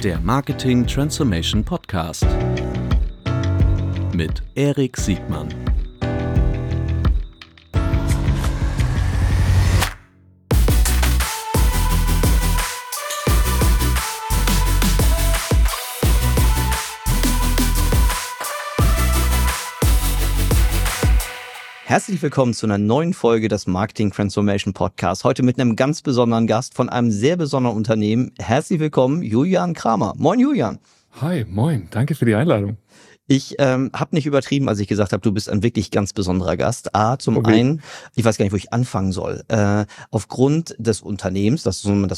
Der Marketing Transformation Podcast mit Erik Siegmann. Herzlich willkommen zu einer neuen Folge des Marketing Transformation Podcast. Heute mit einem ganz besonderen Gast von einem sehr besonderen Unternehmen. Herzlich willkommen, Julian Kramer. Moin, Julian. Hi, moin. Danke für die Einladung. Ich habe nicht übertrieben, als ich gesagt habe, du bist ein wirklich ganz besonderer Gast. Einen, ich weiß gar nicht, wo ich anfangen soll. Aufgrund des Unternehmens, das ist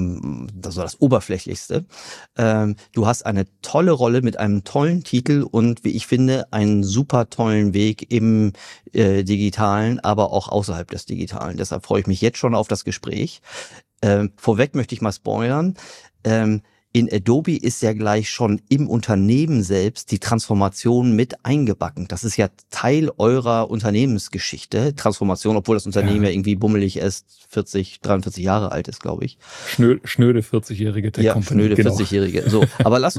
das Oberflächlichste. Du hast eine tolle Rolle mit einem tollen Titel und, wie ich finde, einen super tollen Weg im Digitalen, aber auch außerhalb des Digitalen. Deshalb freue ich mich jetzt schon auf das Gespräch. Vorweg möchte ich mal spoilern. In Adobe ist ja gleich schon im Unternehmen selbst die Transformation mit eingebacken. Das ist ja Teil eurer Unternehmensgeschichte. Transformation, obwohl das Unternehmen ja irgendwie bummelig erst 43 Jahre alt ist, glaube ich. Schnöde 40-jährige Tech Company. Ja, schnöde 40-jährige. So, aber lass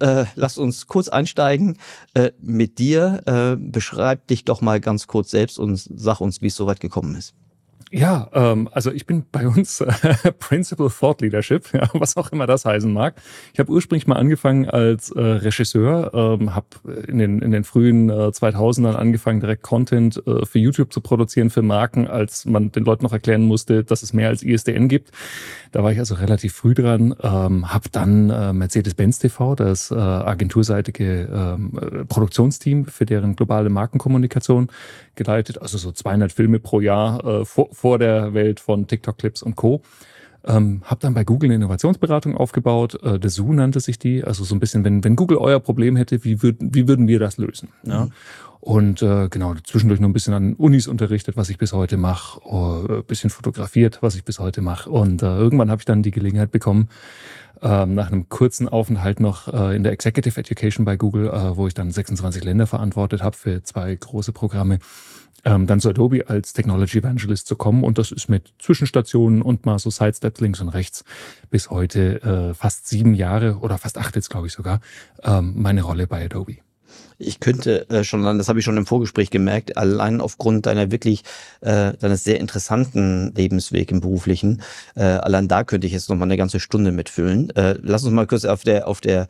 uns kurz einsteigen mit dir. Beschreib dich doch mal ganz kurz selbst und sag uns, wie es so weit gekommen ist. Ja, also ich bin bei uns Principal Thought Leadership, ja, was auch immer das heißen mag. Ich habe ursprünglich mal angefangen als Regisseur, habe in den frühen 2000ern angefangen, direkt Content für YouTube zu produzieren für Marken, als man den Leuten noch erklären musste, dass es mehr als ISDN gibt. Da war ich also relativ früh dran, habe dann Mercedes-Benz TV, das agenturseitige Produktionsteam für deren globale Markenkommunikation geleitet, also so 200 Filme pro Jahr vor der Welt von TikTok-Clips und Co. Habe dann bei Google eine Innovationsberatung aufgebaut, The Zoo nannte sich die, also so ein bisschen, wenn Google euer Problem hätte, wie würden wir das lösen? Ja? Mhm. Und genau, zwischendurch noch ein bisschen an Unis unterrichtet, was ich bis heute mache, ein bisschen fotografiert, was ich bis heute mache. Und irgendwann habe ich dann die Gelegenheit bekommen, nach einem kurzen Aufenthalt noch in der Executive Education bei Google, wo ich dann 26 Länder verantwortet habe für 2 große Programme, dann zu Adobe als Technology Evangelist zu kommen. Und das ist mit Zwischenstationen und mal so Sidesteps links und rechts bis heute fast 7 Jahre oder fast 8 jetzt, glaube ich sogar, meine Rolle bei Adobe. Ich könnte das habe ich schon im Vorgespräch gemerkt, allein aufgrund deines sehr interessanten Lebensweg im Beruflichen, allein da könnte ich jetzt noch mal eine ganze Stunde mitfüllen. Lass uns mal kurz auf der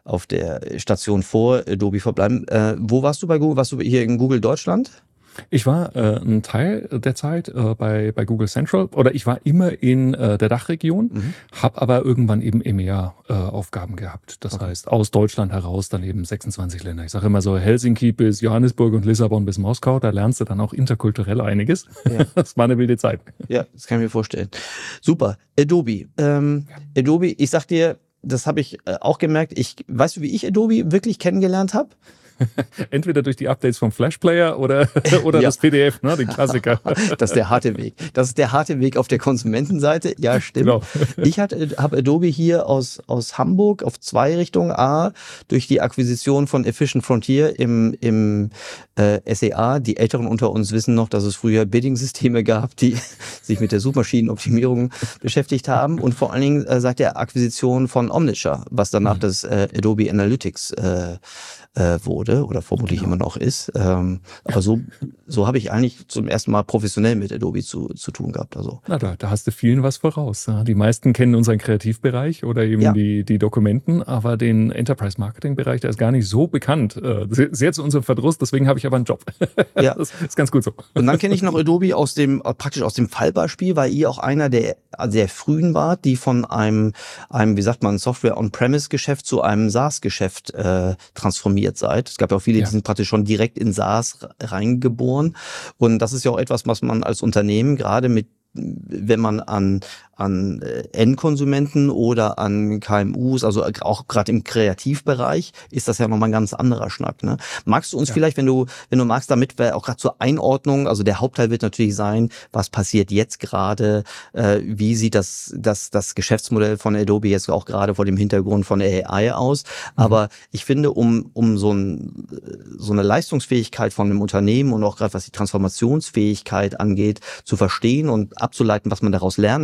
Station vor Adobe verbleiben. Wo warst du bei Google? Warst du hier in Google Deutschland? Ich war ein Teil der Zeit bei Google Central, oder ich war immer in der Dachregion, habe aber irgendwann eben EMEA Aufgaben gehabt. Das heißt, aus Deutschland heraus dann eben 26 Länder. Ich sage immer so Helsinki bis Johannesburg und Lissabon bis Moskau, da lernst du dann auch interkulturell einiges. Ja. Das war eine wilde Zeit. Ja, das kann ich mir vorstellen. Super. Adobe. Adobe, ich sag dir, das habe ich auch gemerkt. Weißt du, wie ich Adobe wirklich kennengelernt habe? Entweder durch die Updates vom Flash Player oder ja. Das PDF, ne, den Klassiker. Das ist der harte Weg. Das ist der harte Weg auf der Konsumentenseite. Ja, stimmt. Genau. Ich habe Adobe hier aus Hamburg auf 2 Richtungen. A, durch die Akquisition von Efficient Frontier im SEA. Die Älteren unter uns wissen noch, dass es früher Bidding-Systeme gab, die sich mit der Suchmaschinenoptimierung beschäftigt haben. Und vor allen Dingen seit der Akquisition von Omniture, was danach das Adobe Analytics wurde oder vermutlich immer noch ist. Aber so habe ich eigentlich zum ersten Mal professionell mit Adobe zu tun gehabt. Also. Na, da hast du vielen was voraus. Ja. Die meisten kennen unseren Kreativbereich oder eben die Dokumenten, aber den Enterprise-Marketing-Bereich, der ist gar nicht so bekannt. Sehr zu unserem Verdruss, deswegen habe ich aber einen Job. Ja. Das ist ganz gut so. Und dann kenne ich noch Adobe praktisch aus dem Fallbeispiel, weil ihr auch einer der sehr frühen wart, die von einem wie sagt man, Software-on-Premise-Geschäft zu einem SaaS-Geschäft transformiert seid. Es gab ja auch viele, die sind praktisch schon direkt in SaaS reingeboren. Und das ist ja auch etwas, was man als Unternehmen gerade wenn man an Endkonsumenten oder an KMUs, also auch gerade im Kreativbereich, ist das ja nochmal ein ganz anderer Schnack. Ne? Magst du uns vielleicht, wenn du magst, damit wir auch gerade zur Einordnung, also der Hauptteil wird natürlich sein, was passiert jetzt gerade, wie sieht das Geschäftsmodell von Adobe jetzt auch gerade vor dem Hintergrund von AI aus. Aber ich finde, um so eine Leistungsfähigkeit von einem Unternehmen und auch gerade was die Transformationsfähigkeit angeht, zu verstehen und abzuleiten, was man daraus lernen kann, finde ich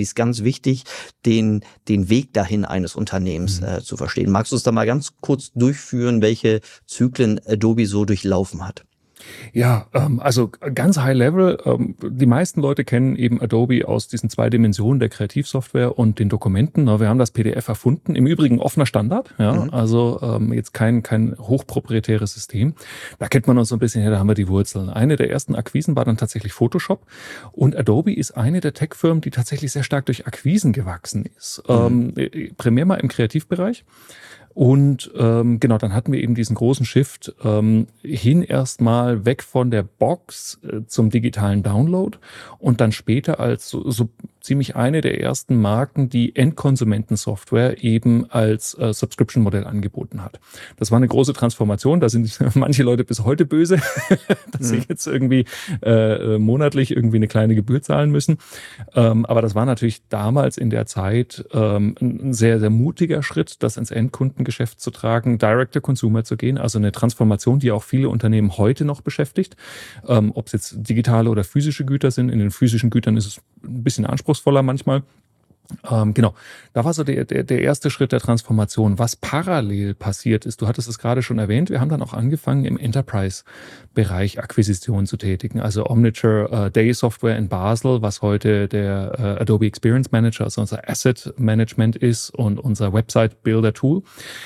ist ganz wichtig, den Weg dahin eines Unternehmens zu verstehen. Magst du es da mal ganz kurz durchführen, welche Zyklen Adobe so durchlaufen hat? Ja, also ganz high level. Die meisten Leute kennen eben Adobe aus diesen 2 Dimensionen der Kreativsoftware und den Dokumenten. Wir haben das PDF erfunden. Im Übrigen offener Standard, ja, also jetzt kein hochproprietäres System. Da kennt man uns so ein bisschen her, da haben wir die Wurzeln. Eine der ersten Akquisen war dann tatsächlich Photoshop und Adobe ist eine der Tech-Firmen, die tatsächlich sehr stark durch Akquisen gewachsen ist. Primär mal im Kreativbereich. Und genau, dann hatten wir eben diesen großen Shift hin erstmal weg von der Box zum digitalen Download und dann später als so ziemlich eine der ersten Marken, die Endkonsumentensoftware eben als Subscription-Modell angeboten hat. Das war eine große Transformation, da sind manche Leute bis heute böse, dass sie jetzt irgendwie monatlich irgendwie eine kleine Gebühr zahlen müssen. Aber das war natürlich damals in der Zeit ein sehr, sehr mutiger Schritt, das ins Endkundengeschäft zu tragen, Direct-to-Consumer zu gehen, also eine Transformation, die auch viele Unternehmen heute noch beschäftigt. Ob es jetzt digitale oder physische Güter sind, in den physischen Gütern ist es ein bisschen anspruchsvoller manchmal. Genau, da war so der erste Schritt der Transformation. Was parallel passiert ist, du hattest es gerade schon erwähnt, wir haben dann auch angefangen, im Enterprise-Bereich Akquisitionen zu tätigen. Also Omniture Day Software in Basel, was heute der Adobe Experience Manager, also unser Asset Management ist und unser Website Builder Tool.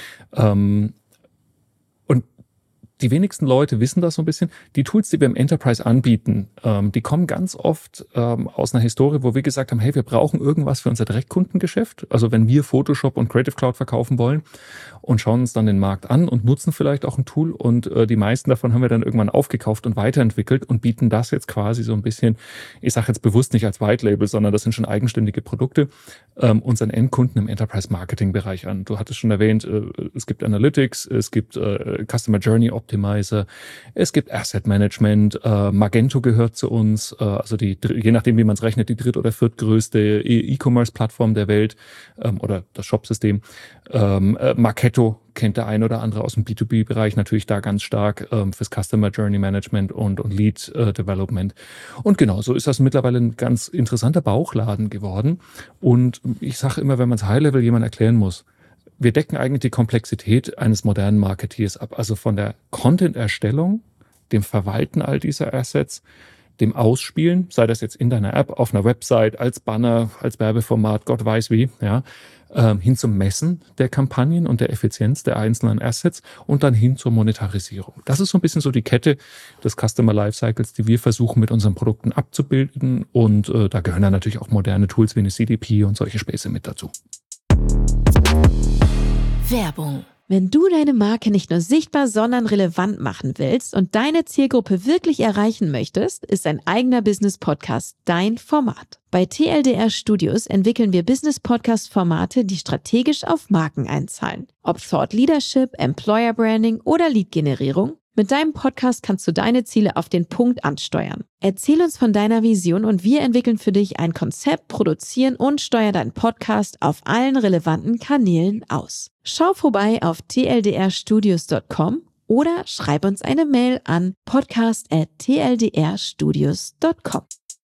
Und die wenigsten Leute wissen das so ein bisschen. Die Tools, die wir im Enterprise anbieten, die kommen ganz oft aus einer Historie, wo wir gesagt haben, hey, wir brauchen irgendwas für unser Direktkundengeschäft. Also wenn wir Photoshop und Creative Cloud verkaufen wollen und schauen uns dann den Markt an und nutzen vielleicht auch ein Tool und die meisten davon haben wir dann irgendwann aufgekauft und weiterentwickelt und bieten das jetzt quasi so ein bisschen, ich sage jetzt bewusst nicht als White Label, sondern das sind schon eigenständige Produkte, unseren Endkunden im Enterprise-Marketing-Bereich an. Du hattest schon erwähnt, es gibt Analytics, es gibt Customer Journey Optimizer, es gibt Asset Management, Magento gehört zu uns, also je nachdem, wie man es rechnet, die dritt- oder viertgrößte E-Commerce-Plattform der Welt oder das Shop-System. Marketo kennt der ein oder andere aus dem B2B-Bereich natürlich da ganz stark fürs Customer Journey Management und Lead Development. Und genau, so ist das mittlerweile ein ganz interessanter Bauchladen geworden. Und ich sage immer, wenn man es High-Level jemand erklären muss, wir decken eigentlich die Komplexität eines modernen Marketeers ab. Also von der Content-Erstellung, dem Verwalten all dieser Assets, dem Ausspielen, sei das jetzt in deiner App, auf einer Website, als Banner, als Werbeformat, Gott weiß wie, ja, hin zum Messen der Kampagnen und der Effizienz der einzelnen Assets und dann hin zur Monetarisierung. Das ist so ein bisschen so die Kette des Customer Lifecycles, die wir versuchen mit unseren Produkten abzubilden. Und da gehören dann natürlich auch moderne Tools wie eine CDP und solche Späße mit dazu. Werbung. Wenn du deine Marke nicht nur sichtbar, sondern relevant machen willst und deine Zielgruppe wirklich erreichen möchtest, ist ein eigener Business-Podcast dein Format. Bei TLDR Studios entwickeln wir Business-Podcast-Formate, die strategisch auf Marken einzahlen. Ob Thought Leadership, Employer Branding oder Lead-Generierung, mit deinem Podcast kannst du deine Ziele auf den Punkt ansteuern. Erzähl uns von deiner Vision und wir entwickeln für dich ein Konzept, produzieren und steuern deinen Podcast auf allen relevanten Kanälen aus. Schau vorbei auf tldrstudios.com oder schreib uns eine Mail an podcast@tldrstudios.com.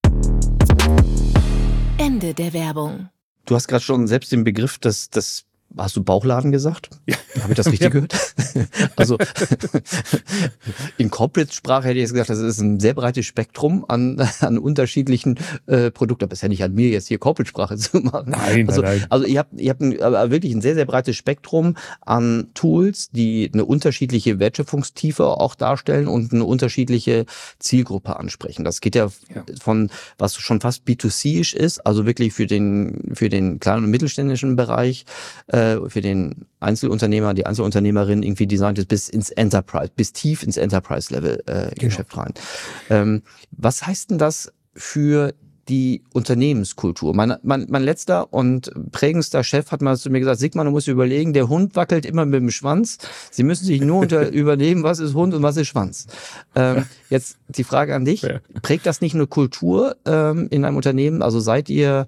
Ende der Werbung. Du hast gerade schon selbst den Begriff hast du Bauchladen gesagt? Ja. Habe ich das richtig gehört? Also in Corporate-Sprache hätte ich jetzt gesagt, das ist ein sehr breites Spektrum an unterschiedlichen Produkten. Aber es ist ja nicht an mir, jetzt hier Corporate-Sprache zu machen. Nein. Also ihr habt wirklich ein sehr, sehr breites Spektrum an Tools, die eine unterschiedliche Wertschöpfungstiefe auch darstellen und eine unterschiedliche Zielgruppe ansprechen. Das geht ja von, was schon fast B2C-isch ist, also wirklich für den kleinen und mittelständischen Bereich, für den Einzelunternehmer, die Einzelunternehmerin irgendwie designt ist bis ins Enterprise, bis tief ins Enterprise-Level Geschäft rein. Was heißt denn das für die Unternehmenskultur? Mein letzter und prägendster Chef hat mal zu mir gesagt, Sigmar, du musst überlegen, der Hund wackelt immer mit dem Schwanz. Sie müssen sich nur überlegen, was ist Hund und was ist Schwanz. Jetzt die Frage an dich, prägt das nicht eine Kultur in einem Unternehmen? Also seid ihr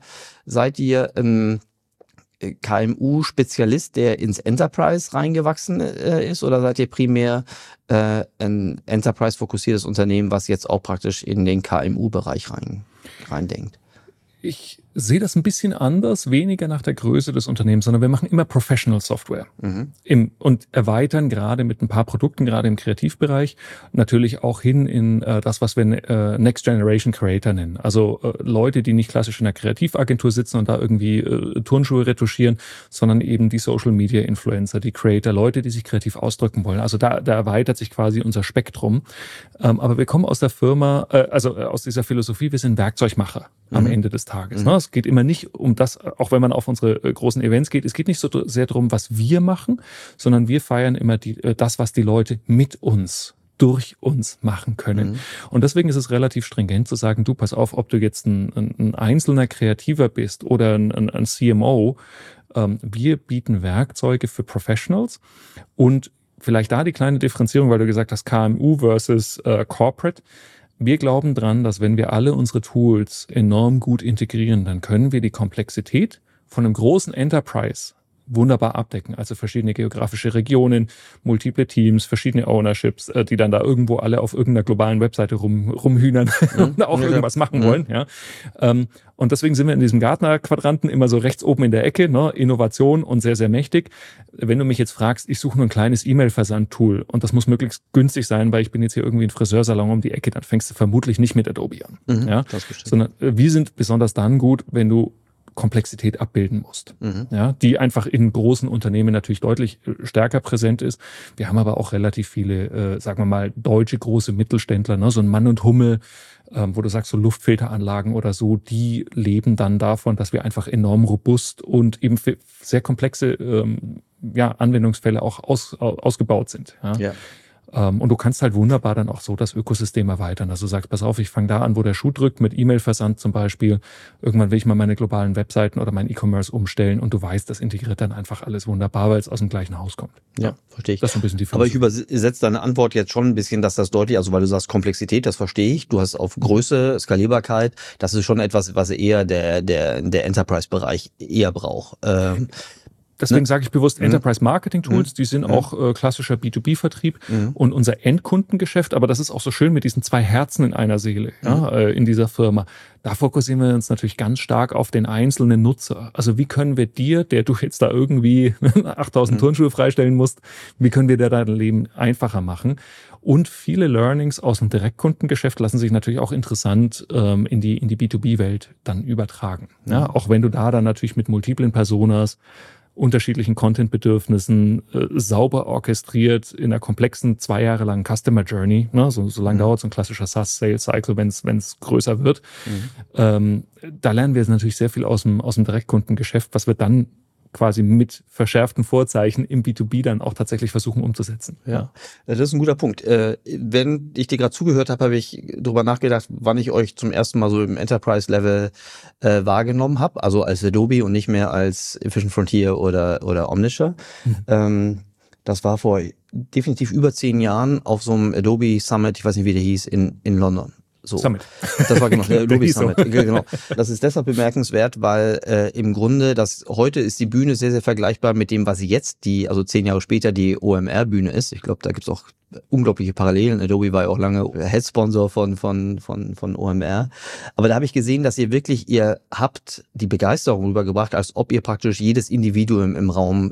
KMU-Spezialist, der ins Enterprise reingewachsen ist, oder seid ihr primär ein Enterprise-fokussiertes Unternehmen, was jetzt auch praktisch in den KMU-Bereich reindenkt? Ich sehe das ein bisschen anders, weniger nach der Größe des Unternehmens, sondern wir machen immer Professional Software und erweitern gerade mit ein paar Produkten, gerade im Kreativbereich, natürlich auch hin in das, was wir Next Generation Creator nennen. Also Leute, die nicht klassisch in einer Kreativagentur sitzen und da irgendwie Turnschuhe retuschieren, sondern eben die Social Media Influencer, die Creator, Leute, die sich kreativ ausdrücken wollen. Also da erweitert sich quasi unser Spektrum. Aber wir kommen aus der Firma, aus dieser Philosophie, wir sind Werkzeugmacher am Ende des Tages. Ne? Es geht immer nicht um das, auch wenn man auf unsere großen Events geht, es geht nicht so sehr darum, was wir machen, sondern wir feiern immer das, was die Leute mit uns, durch uns machen können. Und deswegen ist es relativ stringent zu sagen, du, pass auf, ob du jetzt ein einzelner Kreativer bist oder ein CMO, wir bieten Werkzeuge für Professionals und vielleicht da die kleine Differenzierung, weil du gesagt hast, KMU versus Corporate. Wir glauben dran, dass wenn wir alle unsere Tools enorm gut integrieren, dann können wir die Komplexität von einem großen Enterprise wunderbar abdecken. Also verschiedene geografische Regionen, multiple Teams, verschiedene Ownerships, die dann da irgendwo alle auf irgendeiner globalen Webseite rumhühnern und auch irgendwas machen wollen. Ja. Und deswegen sind wir in diesem Gartner-Quadranten immer so rechts oben in der Ecke, ne? Innovation und sehr, sehr mächtig. Wenn du mich jetzt fragst, ich suche nur ein kleines E-Mail-Versand-Tool und das muss möglichst günstig sein, weil ich bin jetzt hier irgendwie ein Friseursalon um die Ecke, dann fängst du vermutlich nicht mit Adobe an. Ja? Sondern wir sind besonders dann gut, wenn du Komplexität abbilden musst, ja, die einfach in großen Unternehmen natürlich deutlich stärker präsent ist. Wir haben aber auch relativ viele, sagen wir mal, deutsche große Mittelständler, ne, so ein Mann und Hummel, wo du sagst, so Luftfilteranlagen oder so, die leben dann davon, dass wir einfach enorm robust und eben für sehr komplexe Anwendungsfälle auch ausgebaut sind. Ja. Und du kannst halt wunderbar dann auch so das Ökosystem erweitern. Also du sagst, pass auf, ich fange da an, wo der Schuh drückt, mit E-Mail-Versand zum Beispiel. Irgendwann will ich mal meine globalen Webseiten oder mein E-Commerce umstellen und du weißt, das integriert dann einfach alles wunderbar, weil es aus dem gleichen Haus kommt. Ja, verstehe ich. Das ist ein bisschen die Aber ich übersetze deine Antwort jetzt schon ein bisschen, dass das deutlich, also weil du sagst Komplexität, das verstehe ich. Du hast auf Größe, Skalierbarkeit, das ist schon etwas, was eher der Enterprise-Bereich eher braucht. Deswegen sage ich bewusst Enterprise Marketing Tools, die sind auch klassischer B2B-Vertrieb und unser Endkundengeschäft, aber das ist auch so schön mit diesen zwei Herzen in einer Seele in dieser Firma. Da fokussieren wir uns natürlich ganz stark auf den einzelnen Nutzer. Also wie können wir dir, der du jetzt da irgendwie 8000 Turnschuhe freistellen musst, wie können wir dir dein Leben einfacher machen? Und viele Learnings aus dem Direktkundengeschäft lassen sich natürlich auch interessant in die B2B-Welt dann übertragen. Ja, auch wenn du da dann natürlich mit multiplen Personas, unterschiedlichen Content-Bedürfnissen sauber orchestriert in einer komplexen 2 Jahre langen Customer Journey. Ne? So lange dauert so ein klassischer SaaS-Sales-Cycle, wenn es größer wird. Da lernen wir natürlich sehr viel aus dem Direktkundengeschäft, was wir dann quasi mit verschärften Vorzeichen im B2B dann auch tatsächlich versuchen umzusetzen. Ja, das ist ein guter Punkt. Wenn ich dir gerade zugehört habe, habe ich drüber nachgedacht, wann ich euch zum ersten Mal so im Enterprise-Level wahrgenommen habe, also als Adobe und nicht mehr als Efficient Frontier oder Omniture. Das war vor definitiv über 10 Jahren auf so einem Adobe Summit, ich weiß nicht, wie der hieß, in London. So. Summit. Das war genau, der Adobe Summit. Genau. Das ist deshalb bemerkenswert, weil im Grunde heute ist die Bühne sehr, sehr vergleichbar mit dem, was jetzt also 10 Jahre später die OMR-Bühne ist. Ich glaube, da gibt's auch unglaubliche Parallelen. Adobe war ja auch lange Head-Sponsor von OMR. Aber da habe ich gesehen, dass ihr habt die Begeisterung rübergebracht, als ob ihr praktisch jedes Individuum im Raum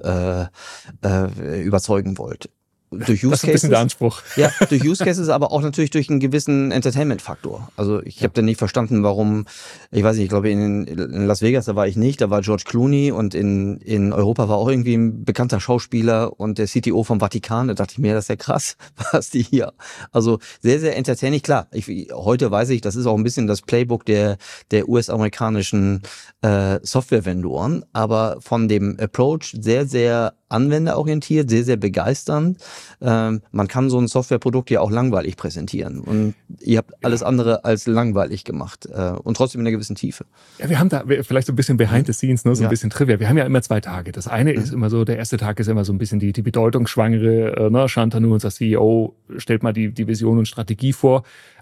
überzeugen wollt. Durch Use das ist ein bisschen der Anspruch. Ja, durch Use Cases, aber auch natürlich durch einen gewissen Entertainment-Faktor. Also ich habe dann nicht verstanden, warum, ich weiß nicht, ich glaube in Las Vegas, da war ich nicht, da war George Clooney und in Europa war auch irgendwie ein bekannter Schauspieler und der CTO vom Vatikan, da dachte ich mir, das ist ja krass, was die hier. Also sehr, sehr entertaining. Klar, heute weiß ich, das ist auch ein bisschen das Playbook der US-amerikanischen Software-Vendoren, aber von dem Approach sehr, sehr anwenderorientiert, sehr, sehr begeisternd. Man kann so ein Softwareprodukt ja auch langweilig präsentieren und ihr habt alles andere als langweilig gemacht und trotzdem in einer gewissen Tiefe. Ja, wir haben da vielleicht so ein bisschen behind the scenes, ne, so ein bisschen Trivia. Wir haben ja immer 2 Tage. Das eine ist immer so, der erste Tag ist immer so ein bisschen die bedeutungsschwangere, Shantanu, unser CEO, stellt mal die Vision und Strategie vor.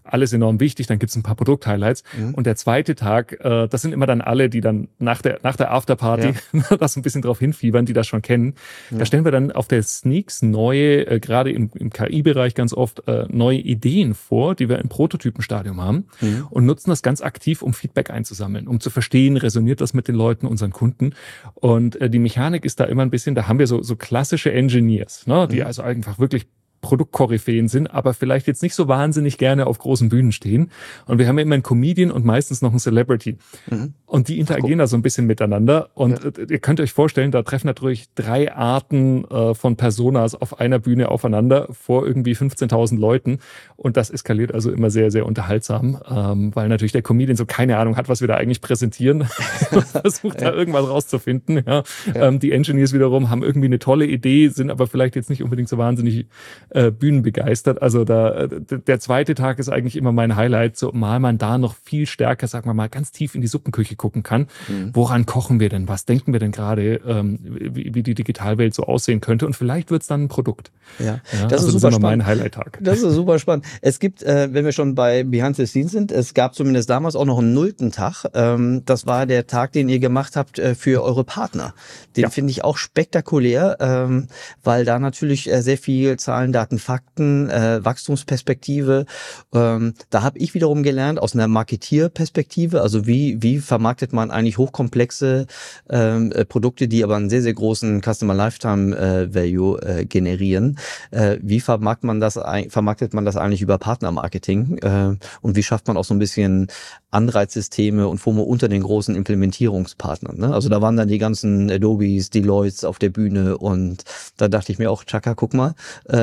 alles enorm wichtig, dann gibt's ein paar Produkt-Highlights. Und der zweite Tag, das sind immer dann alle, die dann nach der Afterparty das ein bisschen drauf hinfiebern, die das schon kennen. Da stellen wir dann auf der Sneaks neue, gerade im KI-Bereich ganz oft, neue Ideen vor, die wir im Prototypenstadium haben und nutzen das ganz aktiv, um Feedback einzusammeln, um zu verstehen, resoniert das mit den Leuten, unseren Kunden. Und die Mechanik ist da immer ein bisschen, da haben wir so klassische Engineers, ne, die also einfach wirklich Produktkoryphäen sind, aber vielleicht jetzt nicht so wahnsinnig gerne auf großen Bühnen stehen. Und wir haben ja immer einen Comedian und meistens noch einen Celebrity. Und die interagieren da so ein bisschen miteinander. Und ihr könnt euch vorstellen, da treffen natürlich 3 Arten von Personas auf einer Bühne aufeinander vor irgendwie 15.000 Leuten. Und das eskaliert also immer sehr, sehr unterhaltsam, weil natürlich der Comedian so keine Ahnung hat, was wir da eigentlich präsentieren. Versucht da irgendwas rauszufinden. Die Engineers wiederum haben irgendwie eine tolle Idee, sind aber vielleicht jetzt nicht unbedingt so wahnsinnig Bühnen begeistert. Also der zweite Tag ist eigentlich immer mein Highlight, zumal man da noch viel stärker, sagen wir mal, ganz tief in die Suppenküche gucken kann. Woran kochen wir denn? Was denken wir denn gerade, wie die Digitalwelt so aussehen könnte? Und vielleicht wird es dann ein Produkt. Das ist super spannend. Mein Highlight-Tag. Das ist super spannend. Es gibt, wenn wir schon bei Behind the Scenes sind, es gab zumindest damals auch noch einen 0. Tag. Das war der Tag, den ihr gemacht habt für eure Partner. Den finde ich auch spektakulär, weil da natürlich sehr viel Zahlen, Daten, Fakten, Wachstumsperspektive. Da habe ich wiederum gelernt aus einer Marketierperspektive, also wie vermarktet man eigentlich hochkomplexe Produkte, die aber einen sehr, sehr großen Customer Lifetime Value generieren. Wie vermarktet man das eigentlich über Partnermarketing? Und wie schafft man auch so ein bisschen Anreizsysteme und FOMO unter den großen Implementierungspartnern? Ne? Also da waren dann die ganzen Adobes, Deloittes auf der Bühne und da dachte ich mir auch, Chaka, guck mal,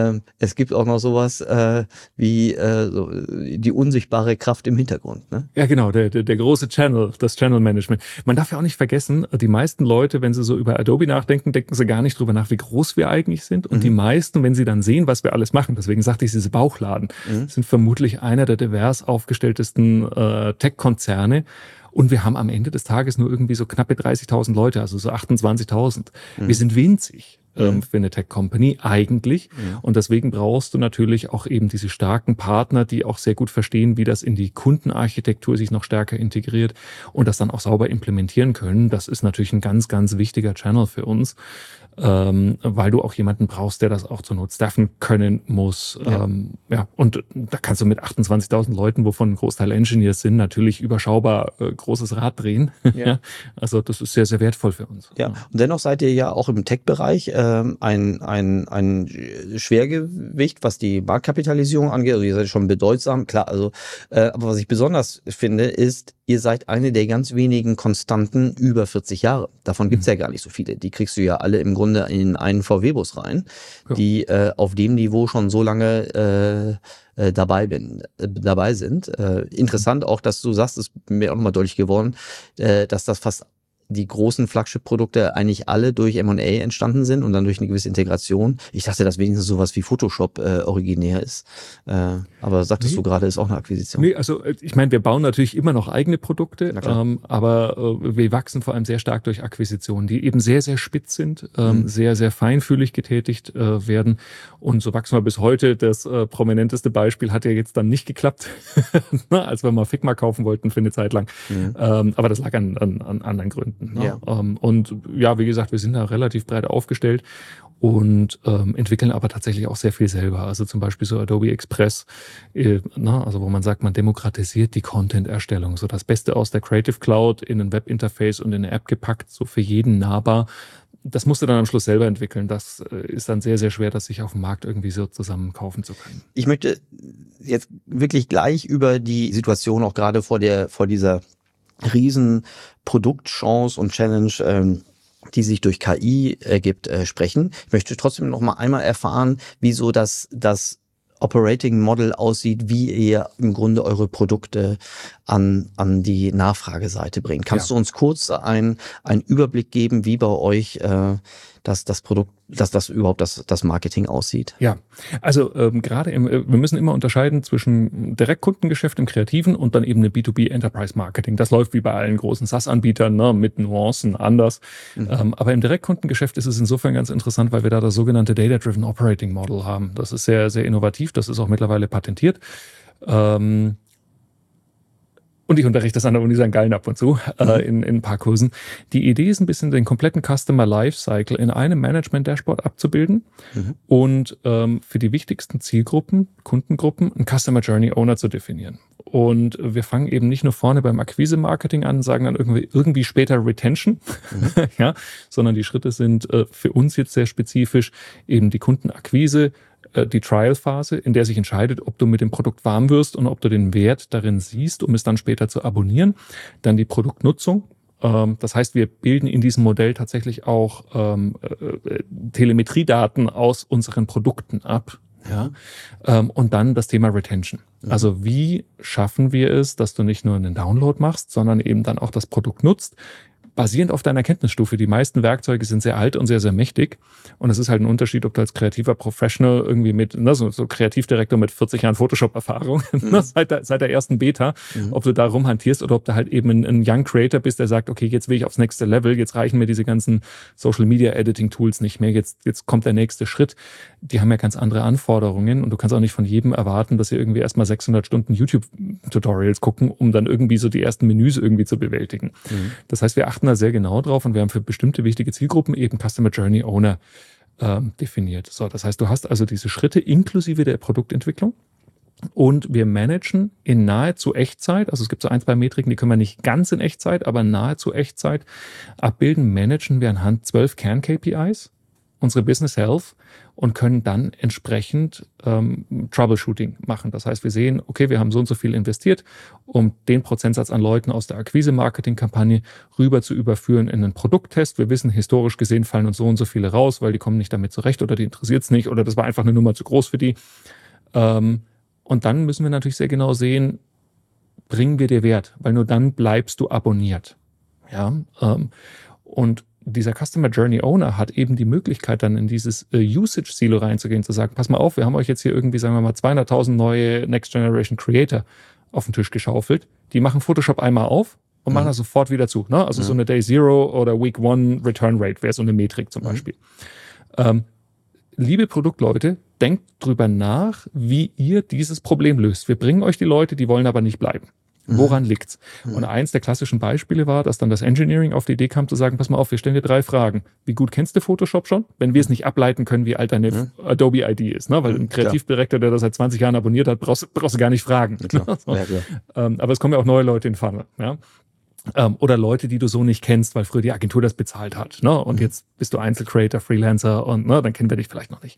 es gibt auch noch sowas wie so die unsichtbare Kraft im Hintergrund. Ne? Ja, genau, der große Channel, das Channel Management. Man darf ja auch nicht vergessen, die meisten Leute, wenn sie so über Adobe nachdenken, denken sie gar nicht drüber nach, wie groß wir eigentlich sind. Und die meisten, wenn sie dann sehen, was wir alles machen, deswegen sagte ich, diese Bauchladen, sind vermutlich einer der divers aufgestelltesten Tech-Konzerne. Und wir haben am Ende des Tages nur irgendwie so knappe 30.000 Leute, also so 28.000. Wir sind winzig für eine Tech-Company eigentlich. Und deswegen brauchst du natürlich auch eben diese starken Partner, die auch sehr gut verstehen, wie das in die Kundenarchitektur sich noch stärker integriert und das dann auch sauber implementieren können. Das ist natürlich ein ganz, ganz wichtiger Channel für uns, weil du auch jemanden brauchst, der das auch zur Not staffen können muss. Und da kannst du mit 28.000 Leuten, wovon ein Großteil Engineers sind, natürlich überschaubar großes Rad drehen. Also das ist sehr, sehr wertvoll für uns. Ja, und dennoch seid ihr ja auch im Tech-Bereich ein Schwergewicht, was die Marktkapitalisierung angeht. Also ihr seid schon bedeutsam, klar. Also, aber was ich besonders finde, ist, ihr seid eine der ganz wenigen Konstanten über 40 Jahre. Davon gibt's ja gar nicht so viele. Die kriegst du ja alle im Grunde in einen VW-Bus rein, die auf dem Niveau schon so lange dabei sind. Interessant auch, dass du sagst, ist mir auch nochmal deutlich geworden, dass das fast die großen Flagship-Produkte eigentlich alle durch M&A entstanden sind und dann durch eine gewisse Integration. Ich dachte, dass wenigstens sowas wie Photoshop originär ist. Aber sagtest du gerade, ist auch eine Akquisition. Nee, also ich meine, wir bauen natürlich immer noch eigene Produkte, aber wir wachsen vor allem sehr stark durch Akquisitionen, die eben sehr, sehr spitz sind, sehr, sehr feinfühlig getätigt werden. Und so wachsen wir bis heute. Das prominenteste Beispiel hat ja jetzt dann nicht geklappt, als wir mal Figma kaufen wollten für eine Zeit lang. Aber das lag an anderen Gründen. Und ja, wie gesagt, wir sind da relativ breit aufgestellt und entwickeln aber tatsächlich auch sehr viel selber. Also zum Beispiel so Adobe Express, also wo man sagt, man demokratisiert die Content-Erstellung. So das Beste aus der Creative Cloud in ein Webinterface und in eine App gepackt, so für jeden nahbar. Das musst du dann am Schluss selber entwickeln. Das ist dann sehr, sehr schwer, das sich auf dem Markt irgendwie so zusammen kaufen zu können. Ich möchte jetzt wirklich gleich über die Situation auch gerade vor dieser riesen Produktchance und Challenge, die sich durch KI ergibt, sprechen. Ich möchte trotzdem noch mal einmal erfahren, wieso das Operating Model aussieht, wie ihr im Grunde eure Produkte an die Nachfrageseite bringt. Kannst du uns kurz einen Überblick geben, wie bei euch das Produkt, das überhaupt das Marketing aussieht? Ja, also gerade wir müssen immer unterscheiden zwischen Direktkundengeschäft im Kreativen und dann eben eine B2B Enterprise Marketing. Das läuft wie bei allen großen SaaS-Anbietern, ne, mit Nuancen anders. Aber im Direktkundengeschäft ist es insofern ganz interessant, weil wir da das sogenannte Data-Driven Operating Model haben. Das ist sehr, sehr innovativ. Das ist auch mittlerweile patentiert. Und ich unterrichte das an der Uni St. Gallen ab und zu in ein paar Kursen. Die Idee ist ein bisschen, den kompletten Customer Lifecycle in einem Management-Dashboard abzubilden und für die wichtigsten Zielgruppen, Kundengruppen, einen Customer Journey Owner zu definieren. Und wir fangen eben nicht nur vorne beim Akquise-Marketing an, sagen dann irgendwie später Retention, ja, sondern die Schritte sind für uns jetzt sehr spezifisch eben die Kundenakquise, die Trial-Phase, in der sich entscheidet, ob du mit dem Produkt warm wirst und ob du den Wert darin siehst, um es dann später zu abonnieren. Dann die Produktnutzung. Das heißt, wir bilden in diesem Modell tatsächlich auch Telemetriedaten aus unseren Produkten ab. Ja. Und dann das Thema Retention. Also wie schaffen wir es, dass du nicht nur einen Download machst, sondern eben dann auch das Produkt nutzt, basierend auf deiner Kenntnisstufe. Die meisten Werkzeuge sind sehr alt und sehr, sehr mächtig. Und es ist halt ein Unterschied, ob du als kreativer Professional irgendwie mit, so Kreativdirektor mit 40 Jahren Photoshop-Erfahrung seit der ersten Beta, ob du da rumhantierst oder ob du halt eben ein Young Creator bist, der sagt, okay, jetzt will ich aufs nächste Level, jetzt reichen mir diese ganzen Social-Media-Editing-Tools nicht mehr, jetzt kommt der nächste Schritt. Die haben ja ganz andere Anforderungen und du kannst auch nicht von jedem erwarten, dass sie irgendwie erstmal 600 Stunden YouTube-Tutorials gucken, um dann irgendwie so die ersten Menüs irgendwie zu bewältigen. Das heißt, wir achten da sehr genau drauf und wir haben für bestimmte wichtige Zielgruppen eben Customer Journey Owner definiert. So, das heißt, du hast also diese Schritte inklusive der Produktentwicklung und wir managen in nahezu Echtzeit, also es gibt so 1, 2 Metriken, die können wir nicht ganz in Echtzeit, aber nahezu Echtzeit abbilden, managen wir anhand 12 Kern-KPIs unsere Business Health und können dann entsprechend Troubleshooting machen. Das heißt, wir sehen, okay, wir haben so und so viel investiert, um den Prozentsatz an Leuten aus der Akquise-Marketing-Kampagne rüber zu überführen in einen Produkttest. Wir wissen, historisch gesehen fallen uns so und so viele raus, weil die kommen nicht damit zurecht oder die interessiert es nicht oder das war einfach eine Nummer zu groß für die. Und dann müssen wir natürlich sehr genau sehen, bringen wir dir Wert, weil nur dann bleibst du abonniert. Ja, und dieser Customer Journey Owner hat eben die Möglichkeit, dann in dieses Usage-Silo reinzugehen, zu sagen, pass mal auf, wir haben euch jetzt hier irgendwie, sagen wir mal, 200.000 neue Next Generation Creator auf den Tisch geschaufelt. Die machen Photoshop einmal auf und machen das sofort wieder zu. Ne? Also so eine Day Zero oder Week One Return Rate wäre so eine Metrik zum Beispiel. Liebe Produktleute, denkt drüber nach, wie ihr dieses Problem löst. Wir bringen euch die Leute, die wollen aber nicht bleiben. Woran liegt's? Und eins der klassischen Beispiele war, dass dann das Engineering auf die Idee kam zu sagen, pass mal auf, wir stellen dir 3 Fragen. Wie gut kennst du Photoshop schon? Wenn wir es nicht ableiten können, wie alt deine Adobe ID ist, ne? Weil ein Kreativdirektor, der das seit 20 Jahren abonniert hat, brauchst du gar nicht fragen. Ja, so. Ja, aber es kommen ja auch neue Leute in Funnel, ja? Oder Leute, die du so nicht kennst, weil früher die Agentur das bezahlt hat, ne? Und jetzt bist du Einzelcreator, Freelancer und ne, dann kennen wir dich vielleicht noch nicht.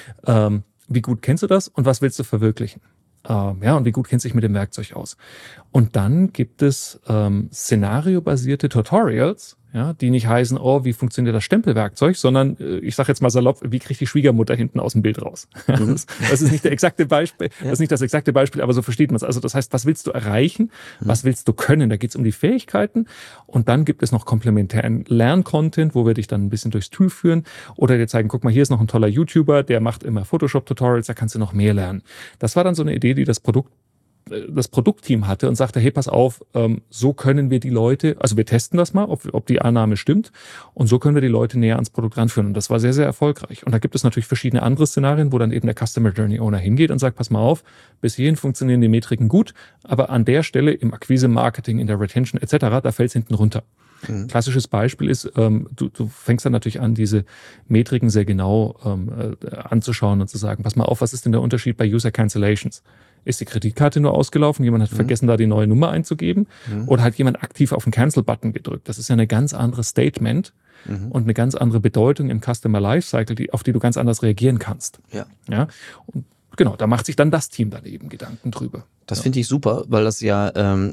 Wie gut kennst du das und was willst du verwirklichen? Ja, und wie gut kennst du dich mit dem Werkzeug aus? Und dann gibt es szenariobasierte Tutorials, ja, die nicht heißen, oh, wie funktioniert das Stempelwerkzeug, sondern ich sage jetzt mal salopp, wie kriegt die Schwiegermutter hinten aus dem Bild raus? Das ist nicht der exakte Beispiel, das ist nicht das exakte Beispiel, aber so versteht man es. Also das heißt, was willst du erreichen? Was willst du können? Da geht es um die Fähigkeiten und dann gibt es noch komplementären Lerncontent, wo wir dich dann ein bisschen durchs Tool führen oder dir zeigen, guck mal, hier ist noch ein toller YouTuber, der macht immer Photoshop-Tutorials, da kannst du noch mehr lernen. Das war dann so eine Idee, die das Produktteam hatte und sagte, hey, pass auf, so können wir die Leute, also wir testen das mal, ob die Annahme stimmt und so können wir die Leute näher ans Produkt ranführen und das war sehr, sehr erfolgreich. Und da gibt es natürlich verschiedene andere Szenarien, wo dann eben der Customer Journey Owner hingeht und sagt, pass mal auf, bis hierhin funktionieren die Metriken gut, aber an der Stelle im Akquise-Marketing, in der Retention etc., da fällt es hinten runter. Klassisches Beispiel ist, du fängst dann natürlich an, diese Metriken sehr genau anzuschauen und zu sagen, pass mal auf, was ist denn der Unterschied bei User Cancellations? Ist die Kreditkarte nur ausgelaufen, jemand hat vergessen, da die neue Nummer einzugeben oder hat jemand aktiv auf den Cancel-Button gedrückt? Das ist ja eine ganz andere Statement und eine ganz andere Bedeutung im Customer Lifecycle, auf die du ganz anders reagieren kannst. Ja? Und genau, da macht sich dann das Team dann eben Gedanken drüber. Das finde ich super, weil das ja,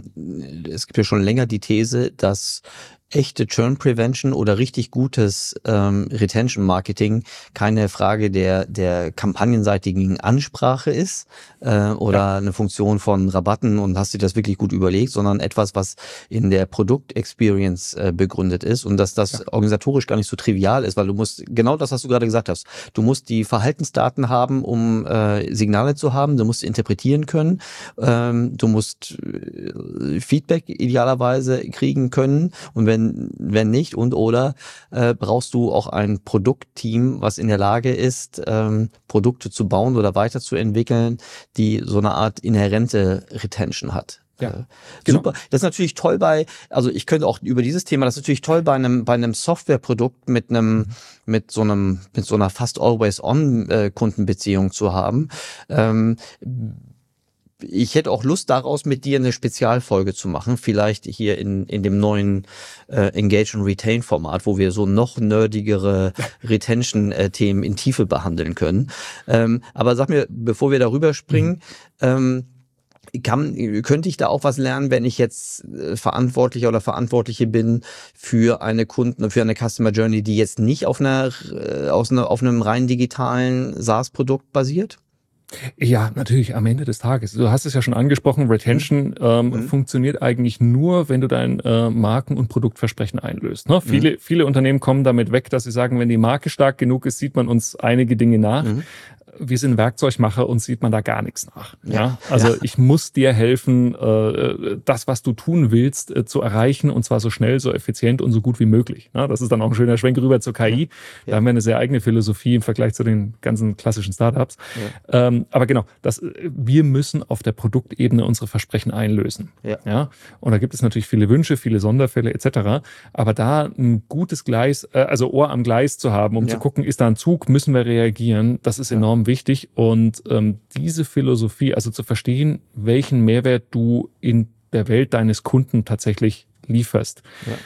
es gibt ja schon länger die These, dass echte Churn Prevention oder richtig gutes Retention Marketing keine Frage der kampagnenseitigen Ansprache ist oder eine Funktion von Rabatten und hast dir das wirklich gut überlegt, sondern etwas, was in der Produktexperience begründet ist und dass das organisatorisch gar nicht so trivial ist, weil du musst, genau das, was du gerade gesagt hast, du musst die Verhaltensdaten haben, um Signale zu haben, du musst interpretieren können Du musst Feedback idealerweise kriegen können und wenn nicht oder brauchst du auch ein Produktteam, was in der Lage ist, Produkte zu bauen oder weiterzuentwickeln, die so eine Art inhärente Retention hat. Ja, genau. Super. Das ist natürlich toll also ich könnte auch über dieses Thema, das ist natürlich toll bei einem Softwareprodukt mit so einer fast always on Kundenbeziehung zu haben. Ich hätte auch Lust daraus mit dir eine Spezialfolge zu machen, vielleicht hier in dem neuen Engage and Retain Format, wo wir so noch nerdigere Retention-Themen in Tiefe behandeln können. Aber sag mir, bevor wir darüber springen, könnte ich da auch was lernen, wenn ich jetzt Verantwortlicher oder Verantwortliche bin für eine Customer Journey, die jetzt nicht auf einem rein digitalen SaaS-Produkt basiert? Ja, natürlich, am Ende des Tages. Du hast es ja schon angesprochen, Retention funktioniert eigentlich nur, wenn du dein Marken- und Produktversprechen einlöst. Ne? Viele Unternehmen kommen damit weg, dass sie sagen, wenn die Marke stark genug ist, sieht man uns einige Dinge nach. Wir sind Werkzeugmacher und sieht man da gar nichts nach. Ja? Also ich muss dir helfen, das, was du tun willst, zu erreichen und zwar so schnell, so effizient und so gut wie möglich. Ja, das ist dann auch ein schöner Schwenk rüber zur KI. Da haben wir eine sehr eigene Philosophie im Vergleich zu den ganzen klassischen Startups. Aber genau, wir müssen auf der Produktebene unsere Versprechen einlösen. Ja? Und da gibt es natürlich viele Wünsche, viele Sonderfälle etc. Aber da ein gutes Gleis, also Ohr am Gleis zu haben, um zu gucken, ist da ein Zug, müssen wir reagieren, das ist enorm wichtig und diese Philosophie, also zu verstehen, welchen Mehrwert du in der Welt deines Kunden tatsächlich lieferst.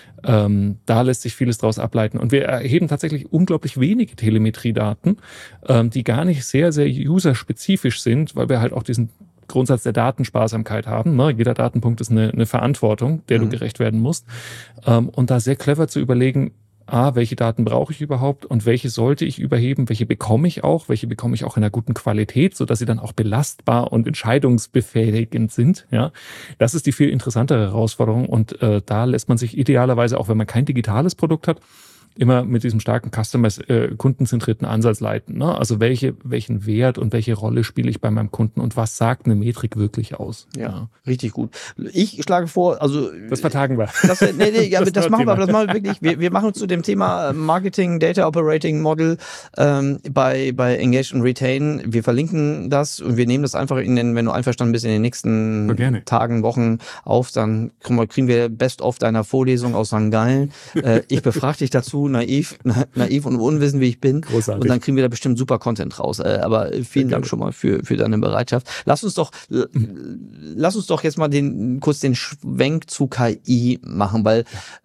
Da lässt sich vieles draus ableiten. Und wir erheben tatsächlich unglaublich wenige Telemetriedaten, die gar nicht sehr, sehr userspezifisch sind, weil wir halt auch diesen Grundsatz der Datensparsamkeit haben. Ne? Jeder Datenpunkt ist eine Verantwortung, der du gerecht werden musst. Und da sehr clever zu überlegen, welche Daten brauche ich überhaupt und welche sollte ich überheben, welche bekomme ich auch in einer guten Qualität, sodass sie dann auch belastbar und entscheidungsbefähigend sind. Ja, das ist die viel interessantere Herausforderung und da lässt man sich idealerweise, auch wenn man kein digitales Produkt hat, immer mit diesem starken kundenzentrierten Ansatz leiten. Ne? Also welchen Wert und welche Rolle spiele ich bei meinem Kunden und was sagt eine Metrik wirklich aus? Ja, richtig gut. Ich schlage vor, also das vertagen wir. Das machen wir wirklich. Wir machen zu dem Thema Marketing, Data Operating Model bei Engage and Retain. Wir verlinken das und wir nehmen das einfach wenn du einverstanden bist, in den nächsten Tagen, Wochen auf, dann kriegen wir Best of deiner Vorlesung aus St. Gallen. Ich befrage dich dazu, naiv und unwissend, wie ich bin. Großartig. Und dann kriegen wir da bestimmt super Content raus. Aber vielen Dank schon mal für deine Bereitschaft. Lass uns doch jetzt mal kurz den Schwenk zu KI machen, weil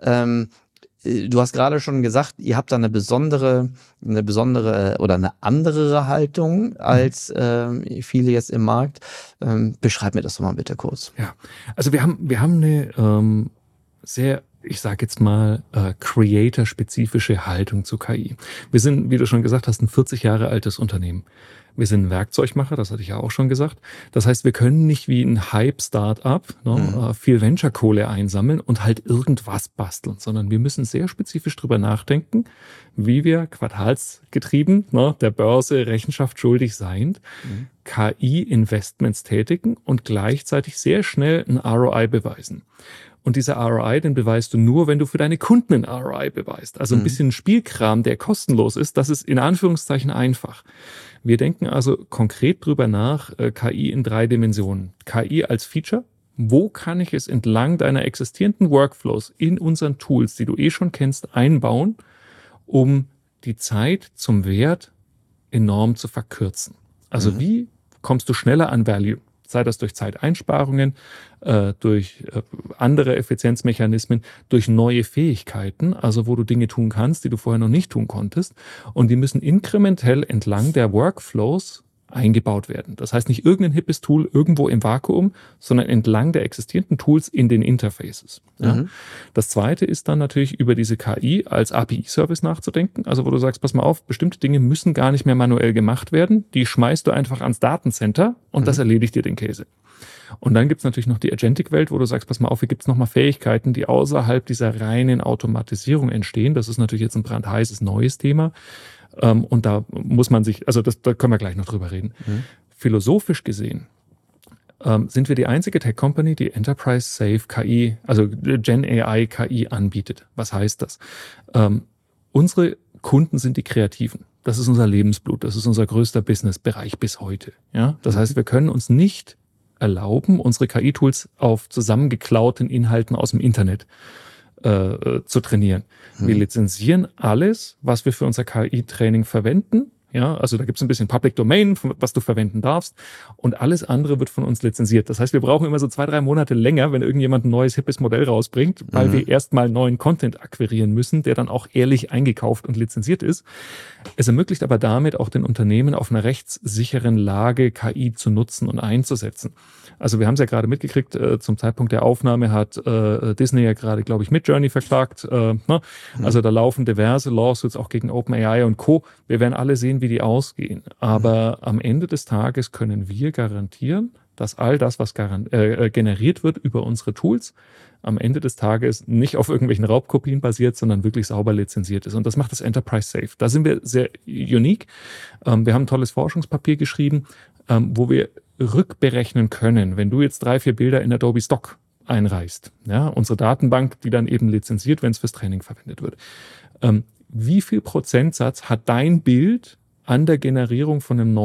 du hast gerade schon gesagt, ihr habt da eine besondere oder eine andere Haltung als viele jetzt im Markt. Beschreib mir das doch mal bitte kurz. Ja, also wir haben eine sehr, ich sage jetzt mal, creator-spezifische Haltung zu KI. Wir sind, wie du schon gesagt hast, ein 40 Jahre altes Unternehmen. Wir sind ein Werkzeugmacher, das hatte ich ja auch schon gesagt. Das heißt, wir können nicht wie ein Hype-Startup viel Venture-Kohle einsammeln und halt irgendwas basteln, sondern wir müssen sehr spezifisch drüber nachdenken, wie wir quartalsgetrieben der Börse Rechenschaft schuldig seiend KI-Investments tätigen und gleichzeitig sehr schnell ein ROI beweisen. Und dieser ROI, den beweist du nur, wenn du für deine Kunden einen ROI beweist. Also ein bisschen Spielkram, der kostenlos ist, das ist in Anführungszeichen einfach. Wir denken also konkret drüber nach, KI in 3 Dimensionen. KI als Feature. Wo kann ich es entlang deiner existierenden Workflows in unseren Tools, die du schon kennst, einbauen, um die Zeit zum Wert enorm zu verkürzen? Also wie kommst du schneller an Value? Sei das durch Zeiteinsparungen, durch andere Effizienzmechanismen, durch neue Fähigkeiten, also wo du Dinge tun kannst, die du vorher noch nicht tun konntest. Und die müssen inkrementell entlang der Workflows eingebaut werden. Das heißt nicht irgendein hippes Tool irgendwo im Vakuum, sondern entlang der existierenden Tools in den Interfaces. Ja. Das Zweite ist dann natürlich über diese KI als API-Service nachzudenken. Also wo du sagst, pass mal auf, bestimmte Dinge müssen gar nicht mehr manuell gemacht werden. Die schmeißt du einfach ans Datencenter und das erledigt dir den Käse. Und dann gibt's natürlich noch die Agentic-Welt, wo du sagst, pass mal auf, hier gibt's nochmal Fähigkeiten, die außerhalb dieser reinen Automatisierung entstehen. Das ist natürlich jetzt ein brandheißes neues Thema. Und da muss man sich, also da können wir gleich noch drüber reden. Philosophisch gesehen sind wir die einzige Tech-Company, die Enterprise-Safe KI, also Gen-AI KI anbietet. Was heißt das? Unsere Kunden sind die Kreativen. Das ist unser Lebensblut. Das ist unser größter Businessbereich bis heute. Ja? Das heißt, wir können uns nicht erlauben, unsere KI-Tools auf zusammengeklauten Inhalten aus dem Internet zu trainieren. Wir lizenzieren alles, was wir für unser KI-Training verwenden. Ja, also da gibt es ein bisschen Public Domain, was du verwenden darfst, und alles andere wird von uns lizenziert. Das heißt, wir brauchen immer so 2-3 Monate länger, wenn irgendjemand ein neues, hippes Modell rausbringt, weil wir erstmal neuen Content akquirieren müssen, der dann auch ehrlich eingekauft und lizenziert ist. Es ermöglicht aber damit auch den Unternehmen auf einer rechtssicheren Lage KI zu nutzen und einzusetzen. Also wir haben es ja gerade mitgekriegt, zum Zeitpunkt der Aufnahme hat Disney ja gerade, glaube ich, Midjourney verklagt. Also da laufen diverse Lawsuits auch gegen OpenAI und Co. Wir werden alle sehen, wie die ausgehen. Aber am Ende des Tages können wir garantieren, dass all das, was generiert wird über unsere Tools, am Ende des Tages nicht auf irgendwelchen Raubkopien basiert, sondern wirklich sauber lizenziert ist. Und das macht das Enterprise Safe. Da sind wir sehr unique. Wir haben ein tolles Forschungspapier geschrieben, wo wir rückberechnen können, wenn du jetzt 3-4 Bilder in Adobe Stock einreichst, ja, unsere Datenbank, die dann eben lizenziert, wenn es fürs Training verwendet wird. Wie viel Prozentsatz hat dein Bild an der Generierung von einem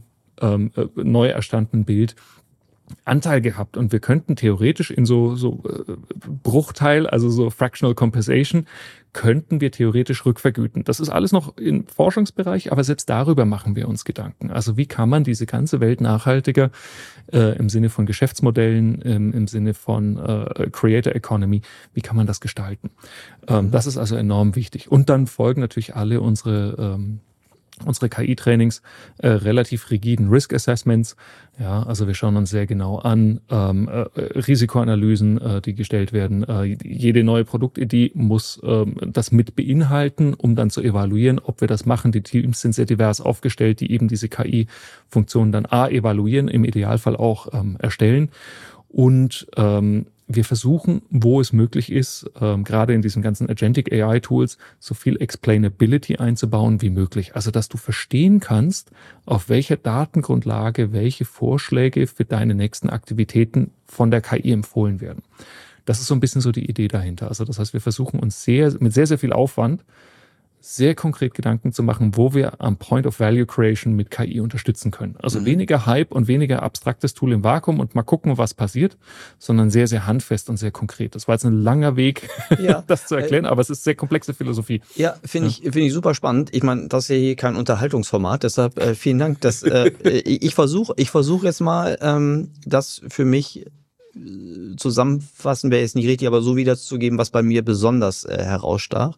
neu erstandenen Bild Anteil gehabt? Und wir könnten theoretisch in so Bruchteil, also so Fractional Compensation, könnten wir theoretisch rückvergüten. Das ist alles noch im Forschungsbereich, aber selbst darüber machen wir uns Gedanken. Also wie kann man diese ganze Welt nachhaltiger im Sinne von Geschäftsmodellen, im Sinne von Creator Economy, wie kann man das gestalten? Das ist also enorm wichtig. Und dann folgen natürlich alle unsere KI-Trainings relativ rigiden Risk-Assessments. Ja, also wir schauen uns sehr genau an, Risikoanalysen, die gestellt werden. Jede neue Produktidee muss das mit beinhalten, um dann zu evaluieren, ob wir das machen. Die Teams sind sehr divers aufgestellt, die eben diese KI-Funktionen dann evaluieren, im Idealfall auch erstellen. Und wir versuchen, wo es möglich ist, gerade in diesen ganzen Agentic AI-Tools, so viel Explainability einzubauen wie möglich. Also, dass du verstehen kannst, auf welcher Datengrundlage welche Vorschläge für deine nächsten Aktivitäten von der KI empfohlen werden. Das ist so ein bisschen so die Idee dahinter. Also, das heißt, wir versuchen uns mit sehr, sehr viel Aufwand sehr konkret Gedanken zu machen, wo wir am Point of Value Creation mit KI unterstützen können. Also weniger Hype und weniger abstraktes Tool im Vakuum und mal gucken, was passiert, sondern sehr, sehr handfest und sehr konkret. Das war jetzt ein langer Weg, das zu erklären, aber es ist sehr komplexe Philosophie. Ja, finde ich super spannend. Ich meine, das ist ja hier kein Unterhaltungsformat, deshalb vielen Dank. Ich versuche jetzt mal, das für mich zusammenfassen wäre jetzt nicht richtig, aber so wiederzugeben, was bei mir besonders herausstach.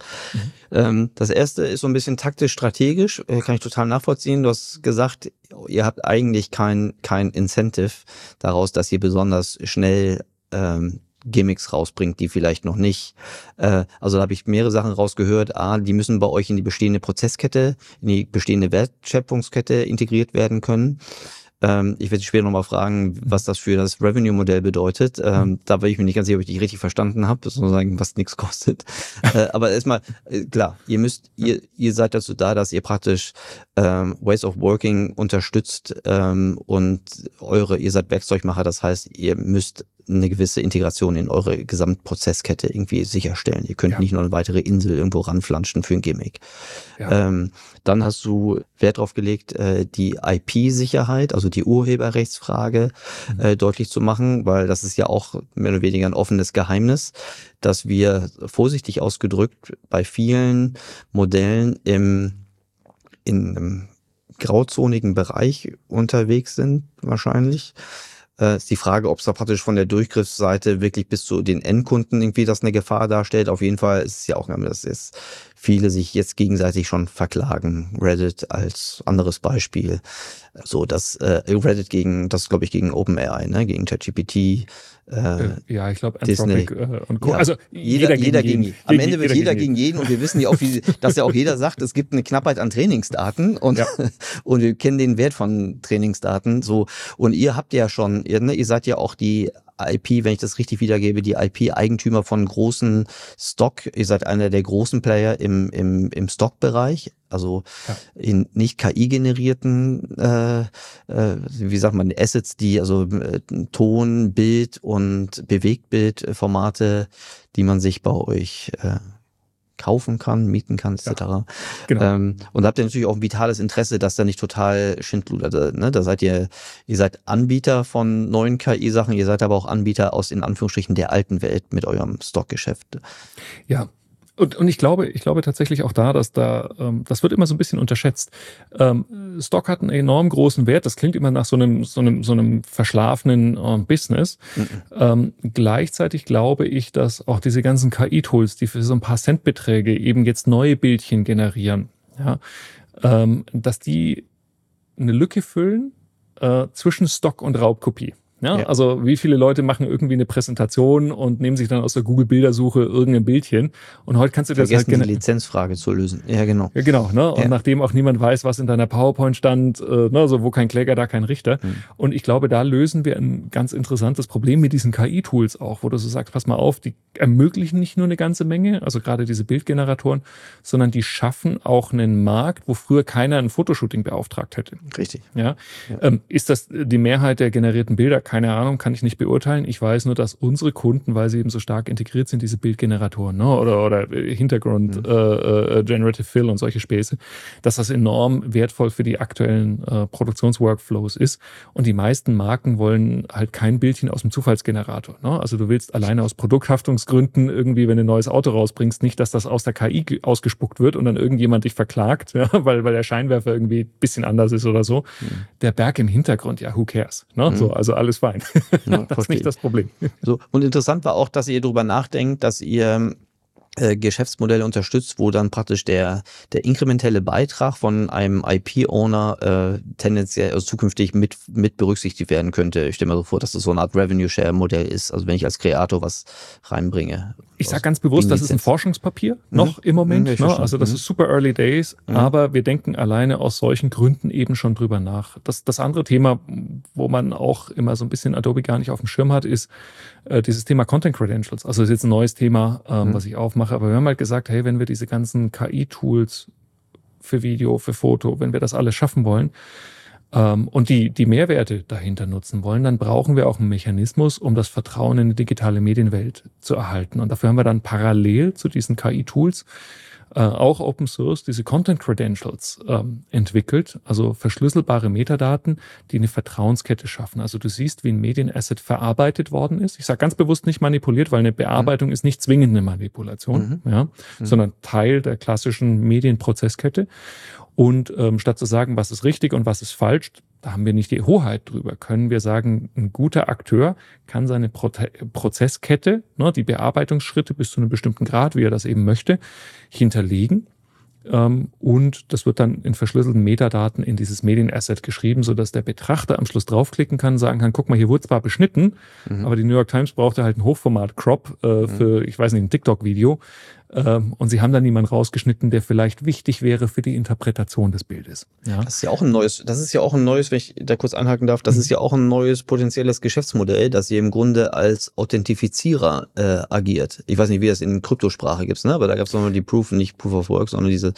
Das erste ist so ein bisschen taktisch-strategisch, kann ich total nachvollziehen. Du hast gesagt, ihr habt eigentlich kein Incentive daraus, dass ihr besonders schnell Gimmicks rausbringt, die vielleicht noch nicht. Also da habe ich mehrere Sachen rausgehört. Die müssen bei euch in die bestehende Prozesskette, in die bestehende Wertschöpfungskette integriert werden können. Ich werde dich später nochmal fragen, was das für das Revenue-Modell bedeutet. Da bin ich mir nicht ganz sicher, ob ich dich richtig verstanden habe, sozusagen, was nichts kostet. Aber erstmal, klar, ihr seid dazu da, dass ihr praktisch Ways of Working unterstützt und ihr seid Werkzeugmacher, das heißt, ihr müsst eine gewisse Integration in eure Gesamtprozesskette irgendwie sicherstellen. Ihr könnt nicht noch eine weitere Insel irgendwo ranflanschen für ein Gimmick. Ja. Dann hast du Wert drauf gelegt, die IP-Sicherheit, also die Urheberrechtsfrage deutlich zu machen, weil das ist ja auch mehr oder weniger ein offenes Geheimnis, dass wir vorsichtig ausgedrückt bei vielen Modellen in einem grauzonigen Bereich unterwegs sind, wahrscheinlich. Ist die Frage, ob es da praktisch von der Durchgriffsseite wirklich bis zu den Endkunden irgendwie das eine Gefahr darstellt. Auf jeden Fall ist es ja auch, dass viele sich jetzt gegenseitig schon verklagen. Reddit als anderes Beispiel. So, Reddit gegen OpenAI, ne, gegen ChatGPT. Ja, ich glaube Anthropic und Co. Ja, also jeder gegen jeden. Am Ende wird jeder gegen jeden und wir wissen ja auch, dass ja auch jeder sagt, es gibt eine Knappheit an Trainingsdaten und wir kennen den Wert von Trainingsdaten. So, und ihr habt ja schon, ihr seid ja auch die IP, wenn ich das richtig wiedergebe, die IP-Eigentümer von großen Stock. Ihr seid einer der großen Player im Stock-Bereich, also in nicht KI-generierten, wie sagt man, Assets, die also Ton, Bild und Bewegtbildformate, die man sich bei euch kaufen kann, mieten kann, etc. Ja, genau. Und da habt ihr natürlich auch ein vitales Interesse, dass da nicht total Schindluder, ne? Da seid ihr seid Anbieter von neuen KI-Sachen, ihr seid aber auch Anbieter aus, in Anführungsstrichen, der alten Welt mit eurem Stockgeschäft. Ja. Und ich glaube tatsächlich auch das wird immer so ein bisschen unterschätzt. Stock hat einen enorm großen Wert. Das klingt immer nach so einem verschlafenen Business. Gleichzeitig glaube ich, dass auch diese ganzen KI-Tools, die für so ein paar Centbeträge eben jetzt neue Bildchen generieren, ja, dass die eine Lücke füllen zwischen Stock und Raubkopie. Ja, also wie viele Leute machen irgendwie eine Präsentation und nehmen sich dann aus der Google-Bildersuche irgendein Bildchen und heute kannst du das die Lizenzfrage zu lösen. Ja, genau. Ja, genau. Ne? Und nachdem auch niemand weiß, was in deiner PowerPoint stand, so wo kein Kläger, da kein Richter. Und ich glaube, da lösen wir ein ganz interessantes Problem mit diesen KI-Tools auch, wo du so sagst, pass mal auf, die ermöglichen nicht nur eine ganze Menge, also gerade diese Bildgeneratoren, sondern die schaffen auch einen Markt, wo früher keiner ein Fotoshooting beauftragt hätte. Richtig. Ja. Ist das die Mehrheit der generierten Bilder? Keine Ahnung, kann ich nicht beurteilen. Ich weiß nur, dass unsere Kunden, weil sie eben so stark integriert sind, diese Bildgeneratoren, ne, oder Hintergrund, Generative Fill und solche Späße, dass das enorm wertvoll für die aktuellen Produktionsworkflows ist. Und die meisten Marken wollen halt kein Bildchen aus dem Zufallsgenerator. Ne? Also du willst alleine aus Produkthaftungsgründen irgendwie, wenn du ein neues Auto rausbringst, nicht, dass das aus der KI ausgespuckt wird und dann irgendjemand dich verklagt, ja, weil der Scheinwerfer irgendwie ein bisschen anders ist oder so. Der Berg im Hintergrund, ja, who cares? Ne? So, also alles fein. Ja, das ist nicht das Problem. So, und interessant war auch, dass ihr darüber nachdenkt, dass ihr Geschäftsmodelle unterstützt, wo dann praktisch der inkrementelle Beitrag von einem IP-Owner tendenziell also zukünftig mit berücksichtigt werden könnte. Ich stelle mir so vor, dass das so eine Art Revenue-Share-Modell ist, also wenn ich als Kreator was reinbringe. Ich sage ganz bewusst, das ist ein Forschungspapier noch im Moment. Ne? Also das ist super early days, aber wir denken alleine aus solchen Gründen eben schon drüber nach. Das andere Thema, wo man auch immer so ein bisschen Adobe gar nicht auf dem Schirm hat, ist dieses Thema Content Credentials. Also das ist jetzt ein neues Thema, was ich aufmache, aber wir haben halt gesagt, hey, wenn wir diese ganzen KI-Tools für Video, für Foto, wenn wir das alles schaffen wollen, und die Mehrwerte dahinter nutzen wollen, dann brauchen wir auch einen Mechanismus, um das Vertrauen in die digitale Medienwelt zu erhalten. Und dafür haben wir dann parallel zu diesen KI-Tools auch Open Source diese Content Credentials entwickelt, also verschlüsselbare Metadaten, die eine Vertrauenskette schaffen. Also du siehst, wie ein Medienasset verarbeitet worden ist. Ich sage ganz bewusst nicht manipuliert, weil eine Bearbeitung ist nicht zwingend eine Manipulation, sondern Teil der klassischen Medienprozesskette. Und statt zu sagen, was ist richtig und was ist falsch, da haben wir nicht die Hoheit drüber, können wir sagen, ein guter Akteur kann seine Prozesskette, ne, die Bearbeitungsschritte bis zu einem bestimmten Grad, wie er das eben möchte, hinterlegen. Und das wird dann in verschlüsselten Metadaten in dieses Medienasset geschrieben, sodass der Betrachter am Schluss draufklicken kann, sagen kann, guck mal, hier wurde zwar beschnitten, aber die New York Times brauchte halt einen Hochformat-Crop für, ich weiß nicht, ein TikTok-Video. Und sie haben dann niemanden rausgeschnitten, der vielleicht wichtig wäre für die Interpretation des Bildes. Ja. Das ist ja auch ein neues, wenn ich da kurz anhaken darf, das ist ja auch ein neues potenzielles Geschäftsmodell, dass ihr im Grunde als Authentifizierer agiert. Ich weiß nicht, wie das in Kryptosprache gibt, ne? Aber da gab es nochmal die nicht Proof of Work, sondern diese,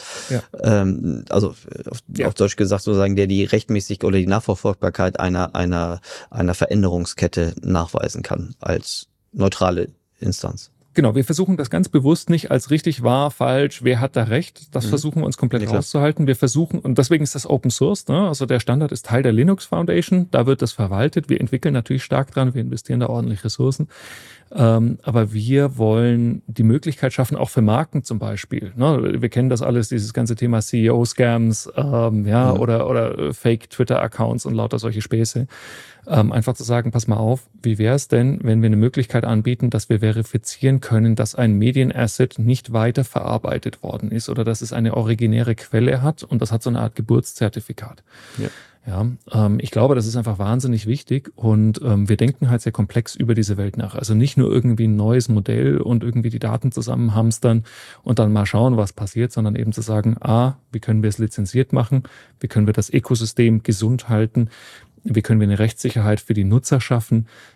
auf Deutsch gesagt sozusagen, der die rechtmäßig oder die Nachverfolgbarkeit einer Veränderungskette nachweisen kann als neutrale Instanz. Genau, wir versuchen das ganz bewusst nicht als richtig, wahr, falsch, wer hat da recht, das versuchen wir uns komplett rauszuhalten. Wir versuchen, und deswegen ist das Open Source, ne? Also der Standard ist Teil der Linux Foundation, da wird das verwaltet. Wir entwickeln natürlich stark dran, wir investieren da ordentlich Ressourcen. Aber wir wollen die Möglichkeit schaffen, auch für Marken zum Beispiel. Ne? Wir kennen das alles, dieses ganze Thema CEO-Scams, oder Fake-Twitter-Accounts und lauter solche Späße. Einfach zu sagen, pass mal auf, wie wäre es denn, wenn wir eine Möglichkeit anbieten, dass wir verifizieren können, dass ein Medienasset nicht weiter verarbeitet worden ist oder dass es eine originäre Quelle hat und das hat so eine Art Geburtszertifikat. Ja, ich glaube, das ist einfach wahnsinnig wichtig und wir denken halt sehr komplex über diese Welt nach. Also nicht nur irgendwie ein neues Modell und irgendwie die Daten zusammenhamstern und dann mal schauen, was passiert, sondern eben zu sagen, wie können wir es lizenziert machen, wie können wir das Ökosystem gesund halten, wie können wir eine Rechtssicherheit für die Nutzer schaffen,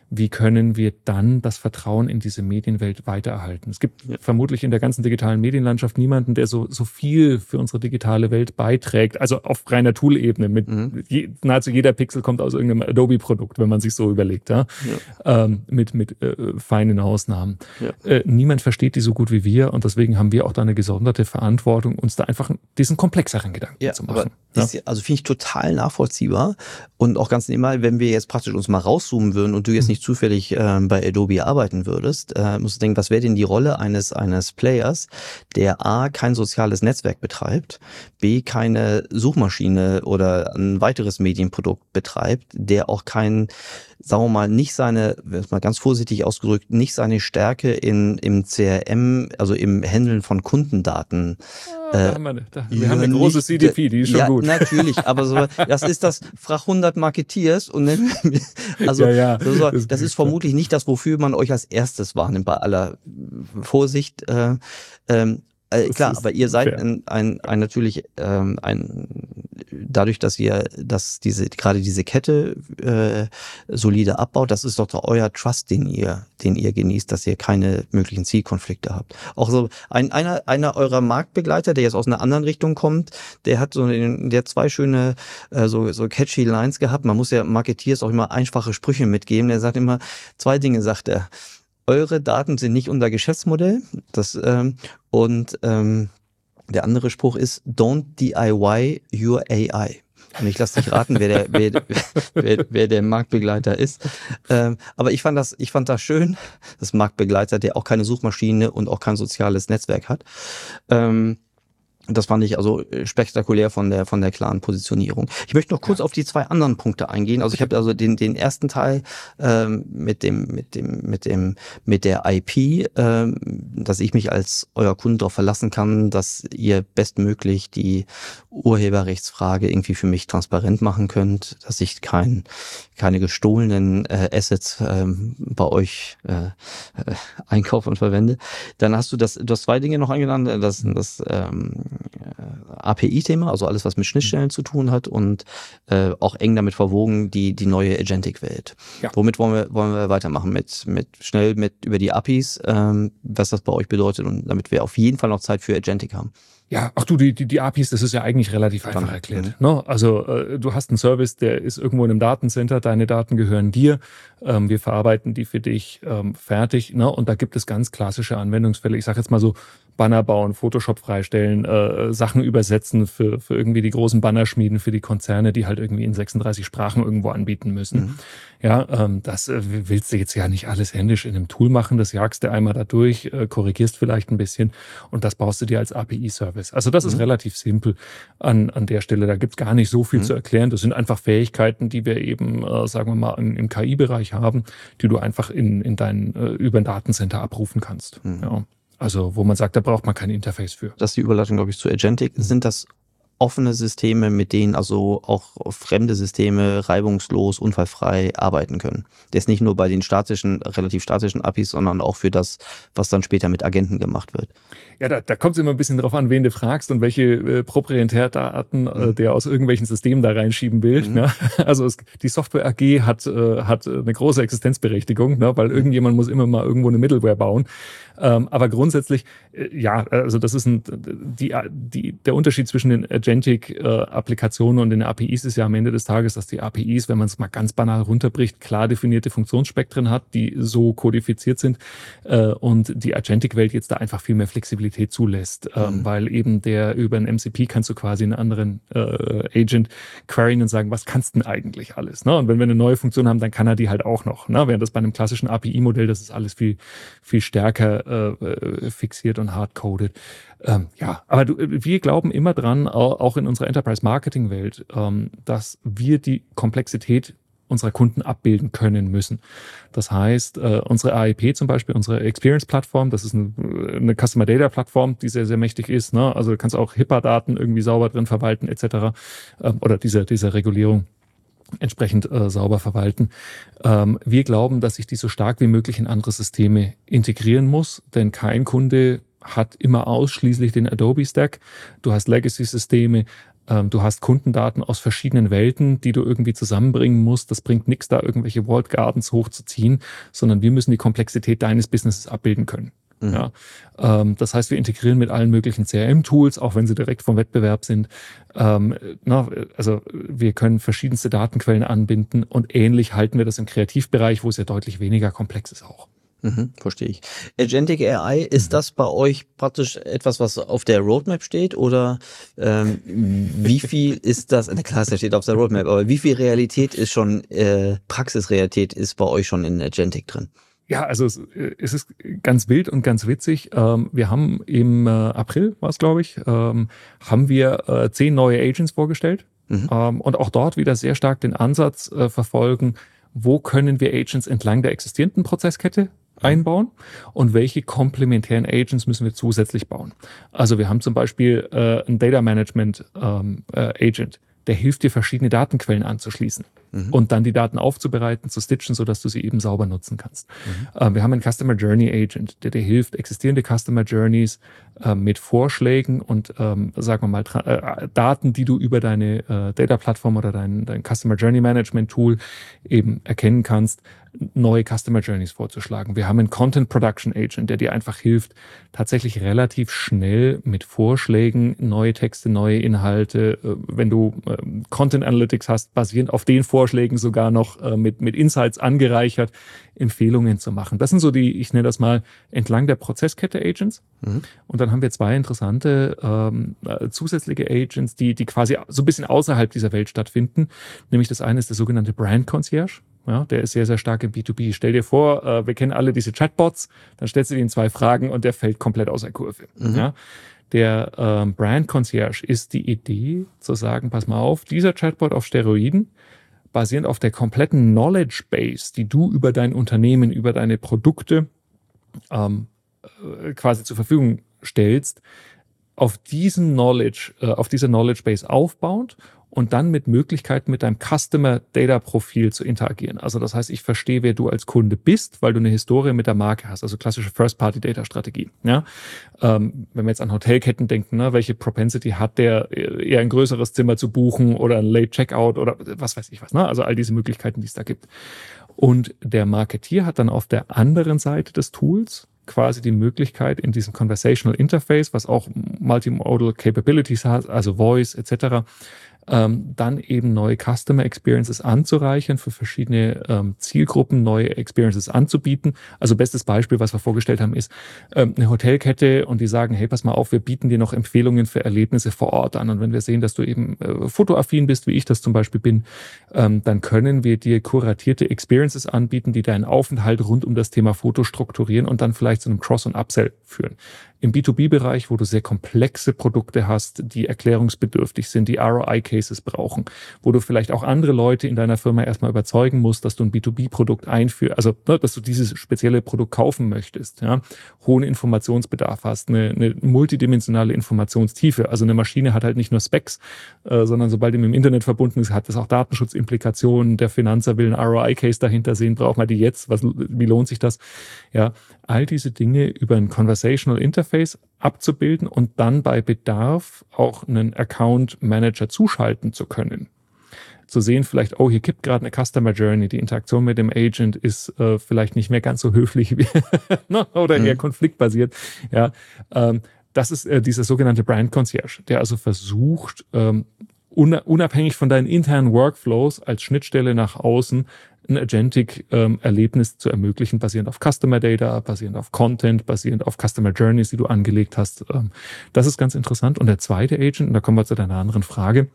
wie können wir dann das Vertrauen in diese Medienwelt weitererhalten? Es gibt vermutlich in der ganzen digitalen Medienlandschaft niemanden, der so viel für unsere digitale Welt beiträgt. Also auf reiner Tool-Ebene. Nahezu jeder Pixel kommt aus irgendeinem Adobe-Produkt, wenn man sich so überlegt. Ja? Mit feinen Ausnahmen. Ja. Niemand versteht die so gut wie wir und deswegen haben wir auch da eine gesonderte Verantwortung, uns da einfach diesen komplexeren Gedanken zu machen. Also finde ich total nachvollziehbar und auch ganz nebenbei, wenn wir jetzt praktisch uns mal rauszoomen würden und du jetzt nicht zufällig bei Adobe arbeiten würdest, musst du denken, was wäre denn die Rolle eines Players, der A, kein soziales Netzwerk betreibt, B, keine Suchmaschine oder ein weiteres Medienprodukt betreibt, der auch kein, sagen wir mal, nicht seine, mal ganz vorsichtig ausgedrückt, nicht seine Stärke im CRM, also im Handeln von Kundendaten. Wir haben eine große CDP, die ist schon gut. Natürlich, aber so, das ist das Frag 100 Marketeers und also das ist vermutlich nicht das, wofür man euch als erstes wahrnimmt, bei aller Vorsicht. Klar, aber ihr seid dadurch, dass ihr gerade diese Kette solide abbaut, das ist doch euer Trust, den ihr genießt, dass ihr keine möglichen Zielkonflikte habt. Auch so einer eurer Marktbegleiter, der jetzt aus einer anderen Richtung kommt, der hat der zwei schöne so catchy Lines gehabt. Man muss ja Marketeers auch immer einfache Sprüche mitgeben. Der sagt immer zwei Dinge, sagt er. Eure Daten sind nicht unser Geschäftsmodell. Der andere Spruch ist, don't DIY your AI. Und ich lasse dich raten, wer der Marktbegleiter ist. Aber ich fand das schön, das Marktbegleiter, der auch keine Suchmaschine und auch kein soziales Netzwerk hat. Das fand ich also spektakulär von der klaren Positionierung. Ich möchte noch kurz auf die zwei anderen Punkte eingehen. Also ich habe also den ersten Teil mit der IP, dass ich mich als euer Kunde darauf verlassen kann, dass ihr bestmöglich die Urheberrechtsfrage irgendwie für mich transparent machen könnt, dass ich keine gestohlenen Assets bei euch einkaufe und verwende. Dann hast du zwei Dinge noch angenannt, das API-Thema, also alles, was mit Schnittstellen zu tun hat und auch eng damit verwogen die neue Agentic-Welt. Ja. Womit wollen wir weitermachen? Mit über die APIs, was das bei euch bedeutet und damit wir auf jeden Fall noch Zeit für Agentic haben. Ja, die APIs, das ist ja eigentlich relativ einfach erklärt. Ne? Also du hast einen Service, der ist irgendwo in einem Datencenter, deine Daten gehören dir, wir verarbeiten die für dich fertig, ne? Und da gibt es ganz klassische Anwendungsfälle. Ich sage jetzt mal so, Banner bauen, Photoshop freistellen, Sachen übersetzen für irgendwie die großen Bannerschmieden für die Konzerne, die halt irgendwie in 36 Sprachen irgendwo anbieten müssen. Mhm. Ja, das willst du jetzt ja nicht alles händisch in einem Tool machen, das jagst du einmal da durch, korrigierst vielleicht ein bisschen und das baust du dir als API-Service. Also das ist relativ simpel an der Stelle. Da gibt's gar nicht so viel zu erklären. Das sind einfach Fähigkeiten, die wir eben, sagen wir mal, im KI-Bereich haben, die du einfach über ein Datencenter abrufen kannst. Ja. Also wo man sagt, da braucht man kein Interface für. Das ist die Überleitung, glaube ich, zu Agentic. Sind das offene Systeme, mit denen also auch fremde Systeme reibungslos, unfallfrei arbeiten können? Der ist nicht nur bei den relativ statischen APIs, sondern auch für das, was dann später mit Agenten gemacht wird. Ja, da kommt es immer ein bisschen drauf an, wen du fragst und welche Proprietärdaten der aus irgendwelchen Systemen da reinschieben will. Ne? Also die Software AG hat eine große Existenzberechtigung, ne? Weil irgendjemand muss immer mal irgendwo eine Middleware bauen. Aber grundsätzlich, also das ist der Unterschied zwischen den Agentic-Applikationen und den APIs ist ja am Ende des Tages, dass die APIs, wenn man es mal ganz banal runterbricht, klar definierte Funktionsspektren hat, die so kodifiziert sind und die Agentic-Welt jetzt da einfach viel mehr Flexibilität zulässt, weil eben über ein MCP kannst du quasi einen anderen Agent queryen und sagen, was kannst du denn eigentlich alles? Ne? Und wenn wir eine neue Funktion haben, dann kann er die halt auch noch. Ne? Während das bei einem klassischen API-Modell, das ist alles viel, viel stärker fixiert und hardcoded. Aber wir glauben immer dran, auch in unserer Enterprise-Marketing-Welt, dass wir die Komplexität unserer Kunden abbilden können müssen. Das heißt, unsere AIP zum Beispiel, unsere Experience-Plattform, das ist eine Customer-Data-Plattform, die sehr, sehr mächtig ist. Ne? Also du kannst auch HIPAA-Daten irgendwie sauber drin verwalten etc. Oder diese Regulierung entsprechend sauber verwalten. Wir glauben, dass ich die so stark wie möglich in andere Systeme integrieren muss, denn kein Kunde hat immer ausschließlich den Adobe-Stack. Du hast Legacy-Systeme, Du hast Kundendaten aus verschiedenen Welten, die du irgendwie zusammenbringen musst. Das bringt nichts, da irgendwelche Walled Gardens hochzuziehen, sondern wir müssen die Komplexität deines Businesses abbilden können. Ja, das heißt, wir integrieren mit allen möglichen CRM-Tools, auch wenn sie direkt vom Wettbewerb sind. Also wir können verschiedenste Datenquellen anbinden und ähnlich halten wir das im Kreativbereich, wo es ja deutlich weniger komplex ist auch. Verstehe ich. Agentic AI, ist das bei euch praktisch etwas, was auf der Roadmap steht oder wie viel ist das, na klar, es steht auf der Roadmap, aber wie viel Realität ist schon, Praxisrealität ist bei euch schon in Agentic drin? Ja, also es ist ganz wild und ganz witzig. Wir haben im April, war es glaube ich, haben wir 10 neue Agents vorgestellt und auch dort wieder sehr stark den Ansatz verfolgen, wo können wir Agents entlang der existierenden Prozesskette einbauen und welche komplementären Agents müssen wir zusätzlich bauen. Also wir haben zum Beispiel ein Data Management Agent, der hilft dir, verschiedene Datenquellen anzuschließen und dann die Daten aufzubereiten, zu stitchen, sodass du sie eben sauber nutzen kannst. Wir haben einen Customer Journey Agent, der dir hilft, existierende Customer Journeys mit Vorschlägen und sagen wir mal Daten, die du über deine Data-Plattform oder dein Customer Journey Management Tool eben erkennen kannst, neue Customer Journeys vorzuschlagen. Wir haben einen Content Production Agent, der dir einfach hilft, tatsächlich relativ schnell mit Vorschlägen, neue Texte, neue Inhalte, wenn du Content Analytics hast, basierend auf den Vorschlägen sogar noch mit Insights angereichert, Empfehlungen zu machen. Das sind so die, ich nenne das mal, entlang der Prozesskette Agents. Und dann haben wir 2 interessante zusätzliche Agents, die quasi so ein bisschen außerhalb dieser Welt stattfinden. Nämlich das eine ist der sogenannte Brand Concierge. Ja, der ist sehr, sehr stark im B2B. Stell dir vor, wir kennen alle diese Chatbots, dann stellst du denen 2 Fragen und der fällt komplett aus der Kurve. Ja, der Brand Concierge ist die Idee zu sagen, pass mal auf, dieser Chatbot auf Steroiden, basierend auf der kompletten Knowledge Base, die du über dein Unternehmen, über deine Produkte quasi zur Verfügung stellst, auf dieser Knowledge Base aufbauend und dann mit Möglichkeiten mit deinem Customer Data Profil zu interagieren. Also das heißt, ich verstehe, wer du als Kunde bist, weil du eine Historie mit der Marke hast, also klassische First-Party-Data-Strategie. Ja? Wenn wir jetzt an Hotelketten denken, ne, welche Propensity hat der, eher ein größeres Zimmer zu buchen oder ein Late Checkout oder was weiß ich was. Ne? Also all diese Möglichkeiten, die es da gibt. Und der Marketier hat dann auf der anderen Seite des Tools quasi die Möglichkeit in diesem Conversational Interface, was auch Multimodal Capabilities hat, also Voice etc., dann eben neue Customer Experiences anzureichern, für verschiedene Zielgruppen neue Experiences anzubieten. Also bestes Beispiel, was wir vorgestellt haben, ist eine Hotelkette und die sagen, hey, pass mal auf, wir bieten dir noch Empfehlungen für Erlebnisse vor Ort an. Und wenn wir sehen, dass du eben fotoaffin bist, wie ich das zum Beispiel bin, dann können wir dir kuratierte Experiences anbieten, die deinen Aufenthalt rund um das Thema Foto strukturieren und dann vielleicht zu einem Cross- und Upsell führen. Im B2B-Bereich, wo du sehr komplexe Produkte hast, die erklärungsbedürftig sind, die ROI-Cases brauchen, wo du vielleicht auch andere Leute in deiner Firma erstmal überzeugen musst, dass du ein B2B-Produkt einführst, also dass du dieses spezielle Produkt kaufen möchtest, ja, hohen Informationsbedarf hast, eine multidimensionale Informationstiefe. Also eine Maschine hat halt nicht nur Specs, sondern sobald die mit dem Internet verbunden ist, hat das auch Datenschutzimplikationen. Der Finanzer will einen ROI-Case dahinter sehen, braucht man die jetzt? Wie lohnt sich das? Ja, all diese Dinge über ein Conversational Interface abzubilden und dann bei Bedarf auch einen Account Manager zuschalten zu können. Zu sehen vielleicht, oh, hier kippt gerade eine Customer Journey, die Interaktion mit dem Agent ist vielleicht nicht mehr ganz so höflich wie, oder eher konfliktbasiert. Ja, das ist dieser sogenannte Brand Concierge, der also versucht, unabhängig von deinen internen Workflows als Schnittstelle nach außen ein Agentic-Erlebnis zu ermöglichen, basierend auf Customer Data, basierend auf Content, basierend auf Customer Journeys, die du angelegt hast. Das ist ganz interessant. Und der zweite Agent, und da kommen wir zu deiner anderen Frage,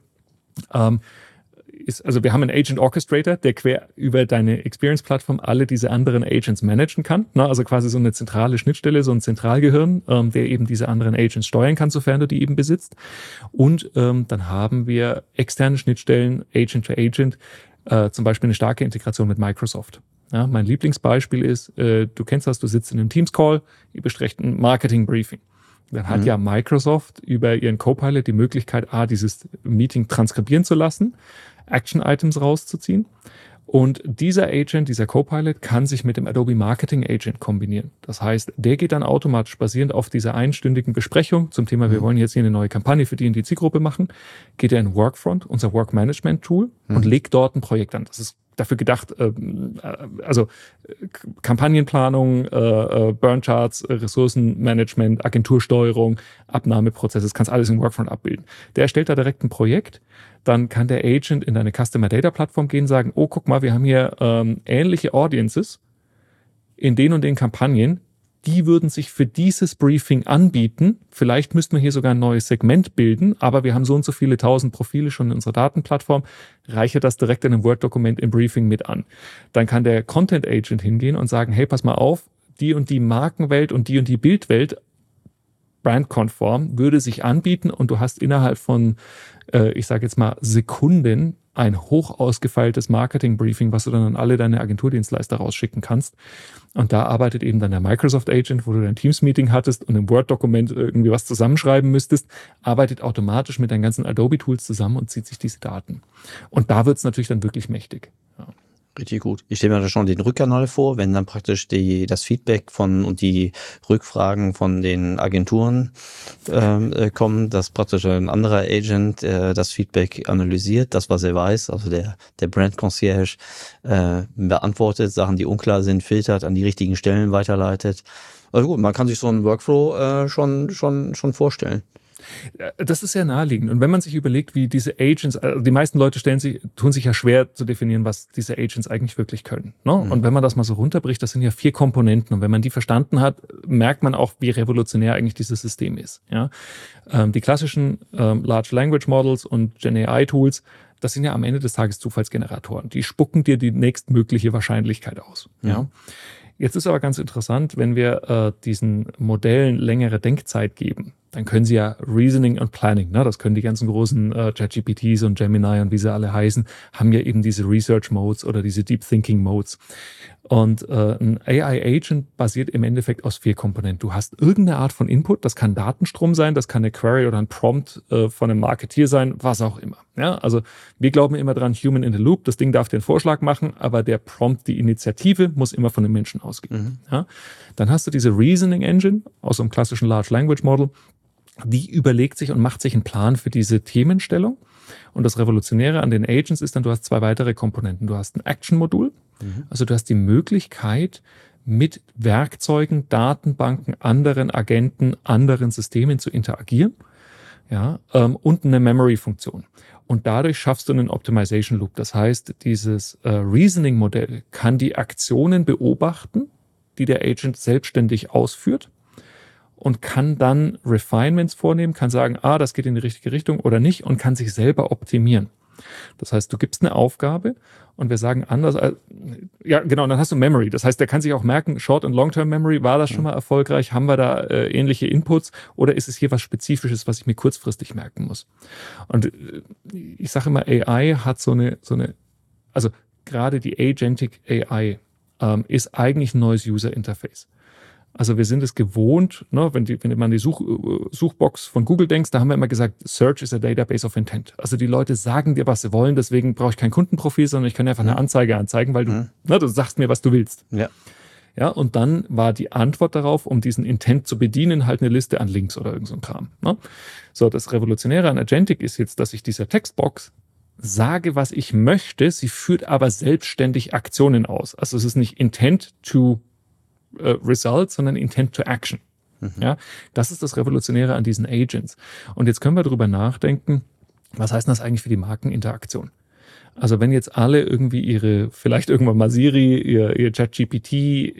ist, also wir haben einen Agent Orchestrator, der quer über deine Experience-Plattform alle diese anderen Agents managen kann. Also quasi so eine zentrale Schnittstelle, so ein Zentralgehirn, der eben diese anderen Agents steuern kann, sofern du die eben besitzt. Und dann haben wir externe Schnittstellen, Agent to Agent, zum Beispiel eine starke Integration mit Microsoft. Ja, mein Lieblingsbeispiel ist, du kennst das, du sitzt in einem Teams-Call, ihr besprecht ein Marketing-Briefing. Dann hat ja Microsoft über ihren Copilot die Möglichkeit, dieses Meeting transkribieren zu lassen, Action-Items rauszuziehen Und dieser Agent, dieser Copilot kann sich mit dem Adobe Marketing Agent kombinieren. Das heißt, der geht dann automatisch basierend auf dieser einstündigen Besprechung zum Thema, wir wollen jetzt hier eine neue Kampagne für die Zielgruppe machen, geht er in Workfront, unser Work-Management-Tool, und legt dort ein Projekt an. Das ist dafür gedacht, Kampagnenplanung, Burn-Charts, Ressourcenmanagement, Agentursteuerung, Abnahmeprozesse, das kannst alles in Workfront abbilden. Der erstellt da direkt ein Projekt, dann kann der Agent in deine Customer-Data-Plattform gehen und sagen, oh, guck mal, wir haben hier ähnliche Audiences in den und den Kampagnen, die würden sich für dieses Briefing anbieten. Vielleicht müssten wir hier sogar ein neues Segment bilden, aber wir haben so und so viele 1000 Profile schon in unserer Datenplattform. Reiche das direkt in einem Word-Dokument im Briefing mit an. Dann kann der Content Agent hingehen und sagen, hey, pass mal auf, die und die Markenwelt und die Bildwelt brandkonform würde sich anbieten und du hast innerhalb von, ich sage jetzt mal, Sekunden ein hoch ausgefeiltes Marketing-Briefing, was du dann an alle deine Agenturdienstleister rausschicken kannst. Und da arbeitet eben dann der Microsoft Agent, wo du dein Teams-Meeting hattest und im Word-Dokument irgendwie was zusammenschreiben müsstest, arbeitet automatisch mit deinen ganzen Adobe-Tools zusammen und zieht sich diese Daten. Und da wird es natürlich dann wirklich mächtig. Ja. Richtig gut. Ich stelle mir da schon den Rückkanal vor, wenn dann praktisch das Feedback und die Rückfragen von den Agenturen kommen, dass praktisch ein anderer Agent das Feedback analysiert, das, was er weiß, also der Brand Concierge beantwortet, Sachen, die unklar sind, filtert, an die richtigen Stellen weiterleitet. Also gut, man kann sich so einen Workflow schon vorstellen. Das ist sehr naheliegend. Und wenn man sich überlegt, wie diese Agents, also die meisten Leute tun sich ja schwer zu definieren, was diese Agents eigentlich wirklich können. Ne? Und wenn man das mal so runterbricht, das sind ja 4 Komponenten. Und wenn man die verstanden hat, merkt man auch, wie revolutionär eigentlich dieses System ist. Ja? Die klassischen Large Language Models und Gen AI Tools, das sind ja am Ende des Tages Zufallsgeneratoren. Die spucken dir die nächstmögliche Wahrscheinlichkeit aus. Ja? Jetzt ist aber ganz interessant, wenn wir diesen Modellen längere Denkzeit geben, dann können sie ja Reasoning und Planning, ne? Das können die ganzen großen ChatGPTs und Gemini und wie sie alle heißen, haben ja eben diese Research Modes oder diese Deep Thinking Modes. Und ein AI-Agent basiert im Endeffekt aus 4 Komponenten. Du hast irgendeine Art von Input, das kann Datenstrom sein, das kann eine Query oder ein Prompt von einem Marketeer sein, was auch immer. Ja? Also wir glauben immer dran, Human in the Loop, das Ding darf den Vorschlag machen, aber der Prompt, die Initiative, muss immer von dem Menschen ausgehen. Ja? Dann hast du diese Reasoning Engine aus einem klassischen Large Language Model, die überlegt sich und macht sich einen Plan für diese Themenstellung. Und das Revolutionäre an den Agents ist dann, du hast 2 weitere Komponenten. Du hast ein Action-Modul, also du hast die Möglichkeit, mit Werkzeugen, Datenbanken, anderen Agenten, anderen Systemen zu interagieren. Ja, und eine Memory-Funktion. Und dadurch schaffst du einen Optimization Loop. Das heißt, dieses Reasoning-Modell kann die Aktionen beobachten, die der Agent selbstständig ausführt, und kann dann Refinements vornehmen, kann sagen, das geht in die richtige Richtung oder nicht, und kann sich selber optimieren. Das heißt, du gibst eine Aufgabe und wir sagen anders, ja genau, dann hast du Memory. Das heißt, der kann sich auch merken, Short- und Long-Term-Memory, war das schon mal erfolgreich? Haben wir da ähnliche Inputs oder ist es hier was Spezifisches, was ich mir kurzfristig merken muss? Und ich sage immer, AI hat so eine, also gerade die Agentic AI ist eigentlich ein neues User-Interface. Also wir sind es gewohnt, ne, wenn man an die Suchbox von Google denkst, da haben wir immer gesagt, Search is a database of intent. Also die Leute sagen dir, was sie wollen, deswegen brauche ich kein Kundenprofil, sondern ich kann einfach eine Anzeige anzeigen, weil du sagst mir, was du willst. Ja. Ja, und dann war die Antwort darauf, um diesen Intent zu bedienen, halt eine Liste an Links oder irgend so ein Kram. Ne? So, das Revolutionäre an Agentic ist jetzt, dass ich dieser Textbox sage, was ich möchte, sie führt aber selbstständig Aktionen aus. Also es ist nicht Intent to Result, sondern Intent to Action. Ja, das ist das Revolutionäre an diesen Agents. Und jetzt können wir darüber nachdenken, was heißt das eigentlich für die Markeninteraktion? Also wenn jetzt alle irgendwie vielleicht irgendwann mal Siri, ihr ChatGPT,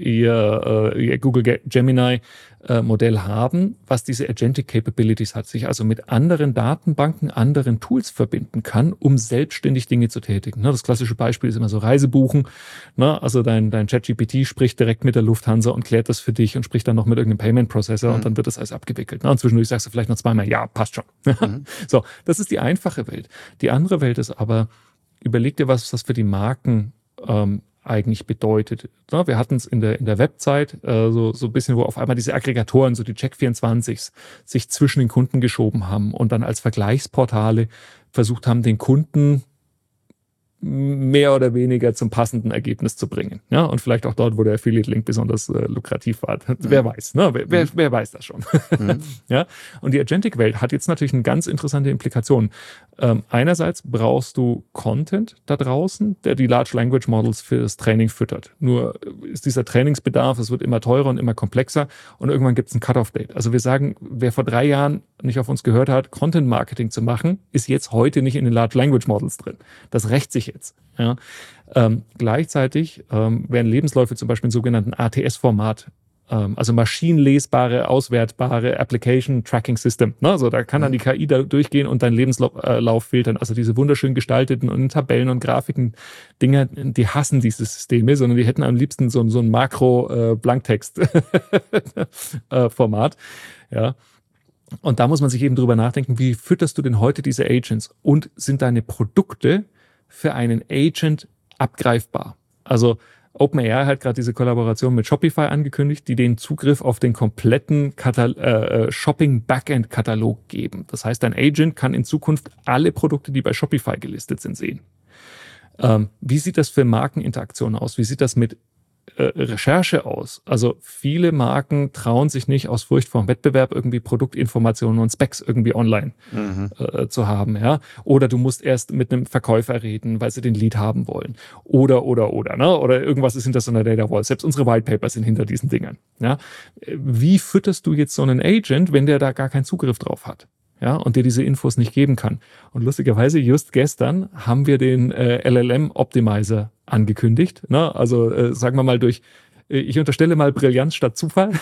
ihr Google Gemini Modell haben, was diese Agentic Capabilities hat, sich also mit anderen Datenbanken, anderen Tools verbinden kann, um selbstständig Dinge zu tätigen. Das klassische Beispiel ist immer so Reisebuchen. Also dein ChatGPT spricht direkt mit der Lufthansa und klärt das für dich und spricht dann noch mit irgendeinem Payment Processor und dann wird das alles abgewickelt. Und zwischendurch sagst du vielleicht noch zweimal, ja, passt schon. So, das ist die einfache Welt. Die andere Welt ist aber, überleg dir, was das für die Marken eigentlich bedeutet. Ja, wir hatten es in der Webzeit so ein bisschen, wo auf einmal diese Aggregatoren, so die Check24s, sich zwischen den Kunden geschoben haben und dann als Vergleichsportale versucht haben, den Kunden mehr oder weniger zum passenden Ergebnis zu bringen. Ja, und vielleicht auch dort, wo der Affiliate-Link besonders lukrativ war. Wer weiß, ne? Wer weiß das schon. Ja, und die Agentic-Welt hat jetzt natürlich eine ganz interessante Implikation. Einerseits brauchst du Content da draußen, der die Large Language Models fürs Training füttert. Nur ist dieser Trainingsbedarf, es wird immer teurer und immer komplexer und irgendwann gibt es ein Cut-off-Date. Also wir sagen, wer vor 3 Jahren nicht auf uns gehört hat, Content-Marketing zu machen, ist jetzt heute nicht in den Large Language Models drin. Das rächt sich jetzt. Ja. Gleichzeitig werden Lebensläufe zum Beispiel im sogenannten ATS-Format, also maschinenlesbare, auswertbare Application Tracking System. Ne? Also da kann dann die KI da durchgehen und deinen Lebenslauf filtern. Also diese wunderschön gestalteten und in Tabellen und Grafiken Dinger, die hassen diese Systeme, sondern die hätten am liebsten so ein Makro-Blanktext-Format. Ja. Und da muss man sich eben drüber nachdenken, wie fütterst du denn heute diese Agents und sind deine Produkte für einen Agent abgreifbar? Also OpenAI hat gerade diese Kollaboration mit Shopify angekündigt, die den Zugriff auf den kompletten Shopping-Backend-Katalog geben. Das heißt, ein Agent kann in Zukunft alle Produkte, die bei Shopify gelistet sind, sehen. Wie sieht das für Markeninteraktion aus? Wie sieht das mit Recherche aus? Also viele Marken trauen sich nicht aus Furcht vor dem Wettbewerb irgendwie Produktinformationen und Specs irgendwie online zu haben, ja. Oder du musst erst mit einem Verkäufer reden, weil sie den Lead haben wollen. Oder, ne? Oder irgendwas ist hinter so einer Data Wall. Selbst unsere White Papers sind hinter diesen Dingern, ja. Wie fütterst du jetzt so einen Agent, wenn der da gar keinen Zugriff drauf hat? Ja, und dir diese Infos nicht geben kann. Und lustigerweise, just gestern haben wir den LLM-Optimizer angekündigt. Ne? Also sagen wir mal ich unterstelle mal Brillanz statt Zufall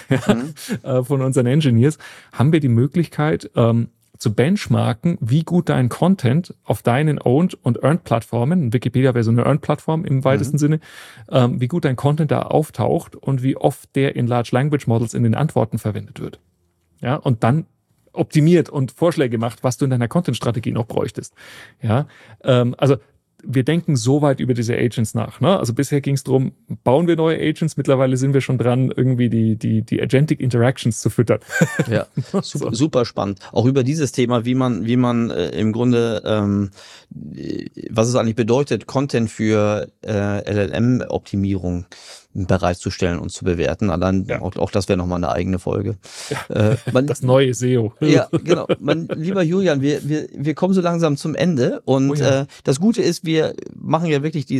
von unseren Engineers, haben wir die Möglichkeit zu benchmarken, wie gut dein Content auf deinen Owned und Earned Plattformen, Wikipedia wäre so eine Earned Plattform im weitesten Sinne, wie gut dein Content da auftaucht und wie oft der in Large Language Models in den Antworten verwendet wird. Ja, und dann optimiert und Vorschläge gemacht, was du in deiner Content-Strategie noch bräuchtest. Ja, also wir denken so weit über diese Agents nach. Ne? Also bisher ging es darum, bauen wir neue Agents, mittlerweile sind wir schon dran, irgendwie die Agentic Interactions zu füttern. Ja, super spannend. Auch über dieses Thema, wie man im Grunde, was es eigentlich bedeutet, Content für LLM-Optimierung bereitzustellen und zu bewerten. Allein auch das wäre nochmal eine eigene Folge. Ja, das neue SEO. Ja, genau. Lieber Julian, wir kommen so langsam zum Ende und das Gute ist, wir machen ja wirklich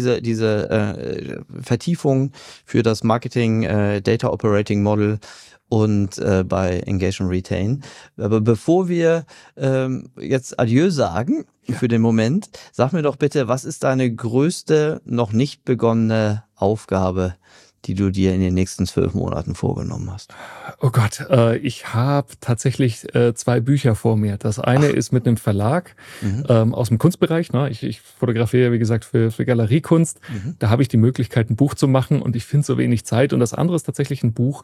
diese Vertiefung für das Marketing Data Operating Model und bei Engage and Retain. Aber bevor wir jetzt Adieu sagen für den Moment, sag mir doch bitte, was ist deine größte, noch nicht begonnene Aufgabe, die du dir in den nächsten 12 Monaten vorgenommen hast? Oh Gott, ich habe tatsächlich 2 Bücher vor mir. Das eine ist mit einem Verlag aus dem Kunstbereich. Ne? Ich fotografiere, wie gesagt, für Galeriekunst. Da habe ich die Möglichkeit, ein Buch zu machen und ich finde so wenig Zeit. Und das andere ist tatsächlich ein Buch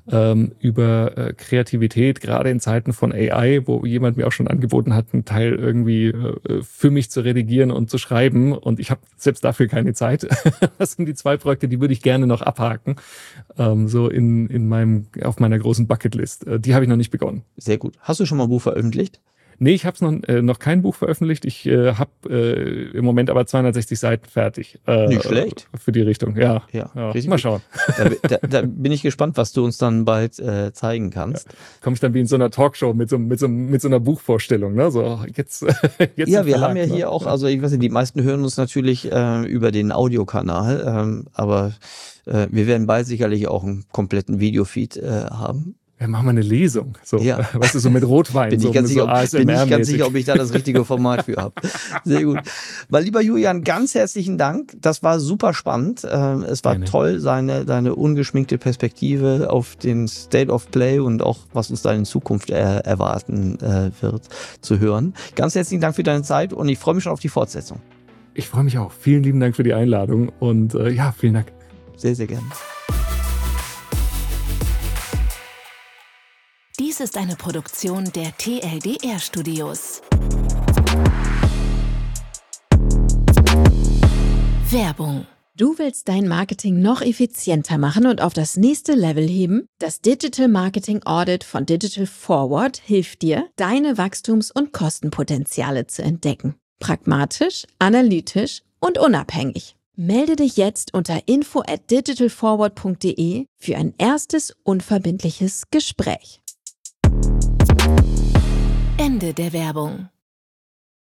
über Kreativität, gerade in Zeiten von AI, wo jemand mir auch schon angeboten hat, einen Teil irgendwie für mich zu redigieren und zu schreiben. Und ich habe selbst dafür keine Zeit. Das sind die 2 Projekte, die würde ich gerne noch abhaken. So auf meiner großen Bucketlist. Die habe ich noch nicht begonnen. Sehr gut. Hast du schon mal ein Buch veröffentlicht? Nee, ich habe noch kein Buch veröffentlicht. Ich habe im Moment aber 260 Seiten fertig. Nicht schlecht. Für die Richtung, ja. Mal schauen. Da bin ich gespannt, was du uns dann bald zeigen kannst. Ja. Komme ich dann wie in so einer Talkshow mit so einer Buchvorstellung. Ne? So, jetzt ja, wir haben ja hier auch, also ich weiß nicht, die meisten hören uns natürlich über den Audiokanal, aber wir werden bald sicherlich auch einen kompletten Videofeed haben. Ja, machen wir eine Lesung. So, weißt du, so mit Rotwein. Bin ich ganz sicher, ob ich da das richtige Format für habe. Sehr gut. Mein lieber Julian, ganz herzlichen Dank. Das war super spannend. Es war toll, deine ungeschminkte Perspektive auf den State of Play und auch, was uns da in Zukunft erwarten wird, zu hören. Ganz herzlichen Dank für deine Zeit und ich freue mich schon auf die Fortsetzung. Ich freue mich auch. Vielen lieben Dank für die Einladung und vielen Dank. Sehr, sehr gerne. Dies ist eine Produktion der TLDR Studios. Werbung. Du willst dein Marketing noch effizienter machen und auf das nächste Level heben? Das Digital Marketing Audit von Digital Forward hilft dir, deine Wachstums- und Kostenpotenziale zu entdecken. Pragmatisch, analytisch und unabhängig. Melde dich jetzt unter info@digitalforward.de für ein erstes unverbindliches Gespräch. Ende der Werbung.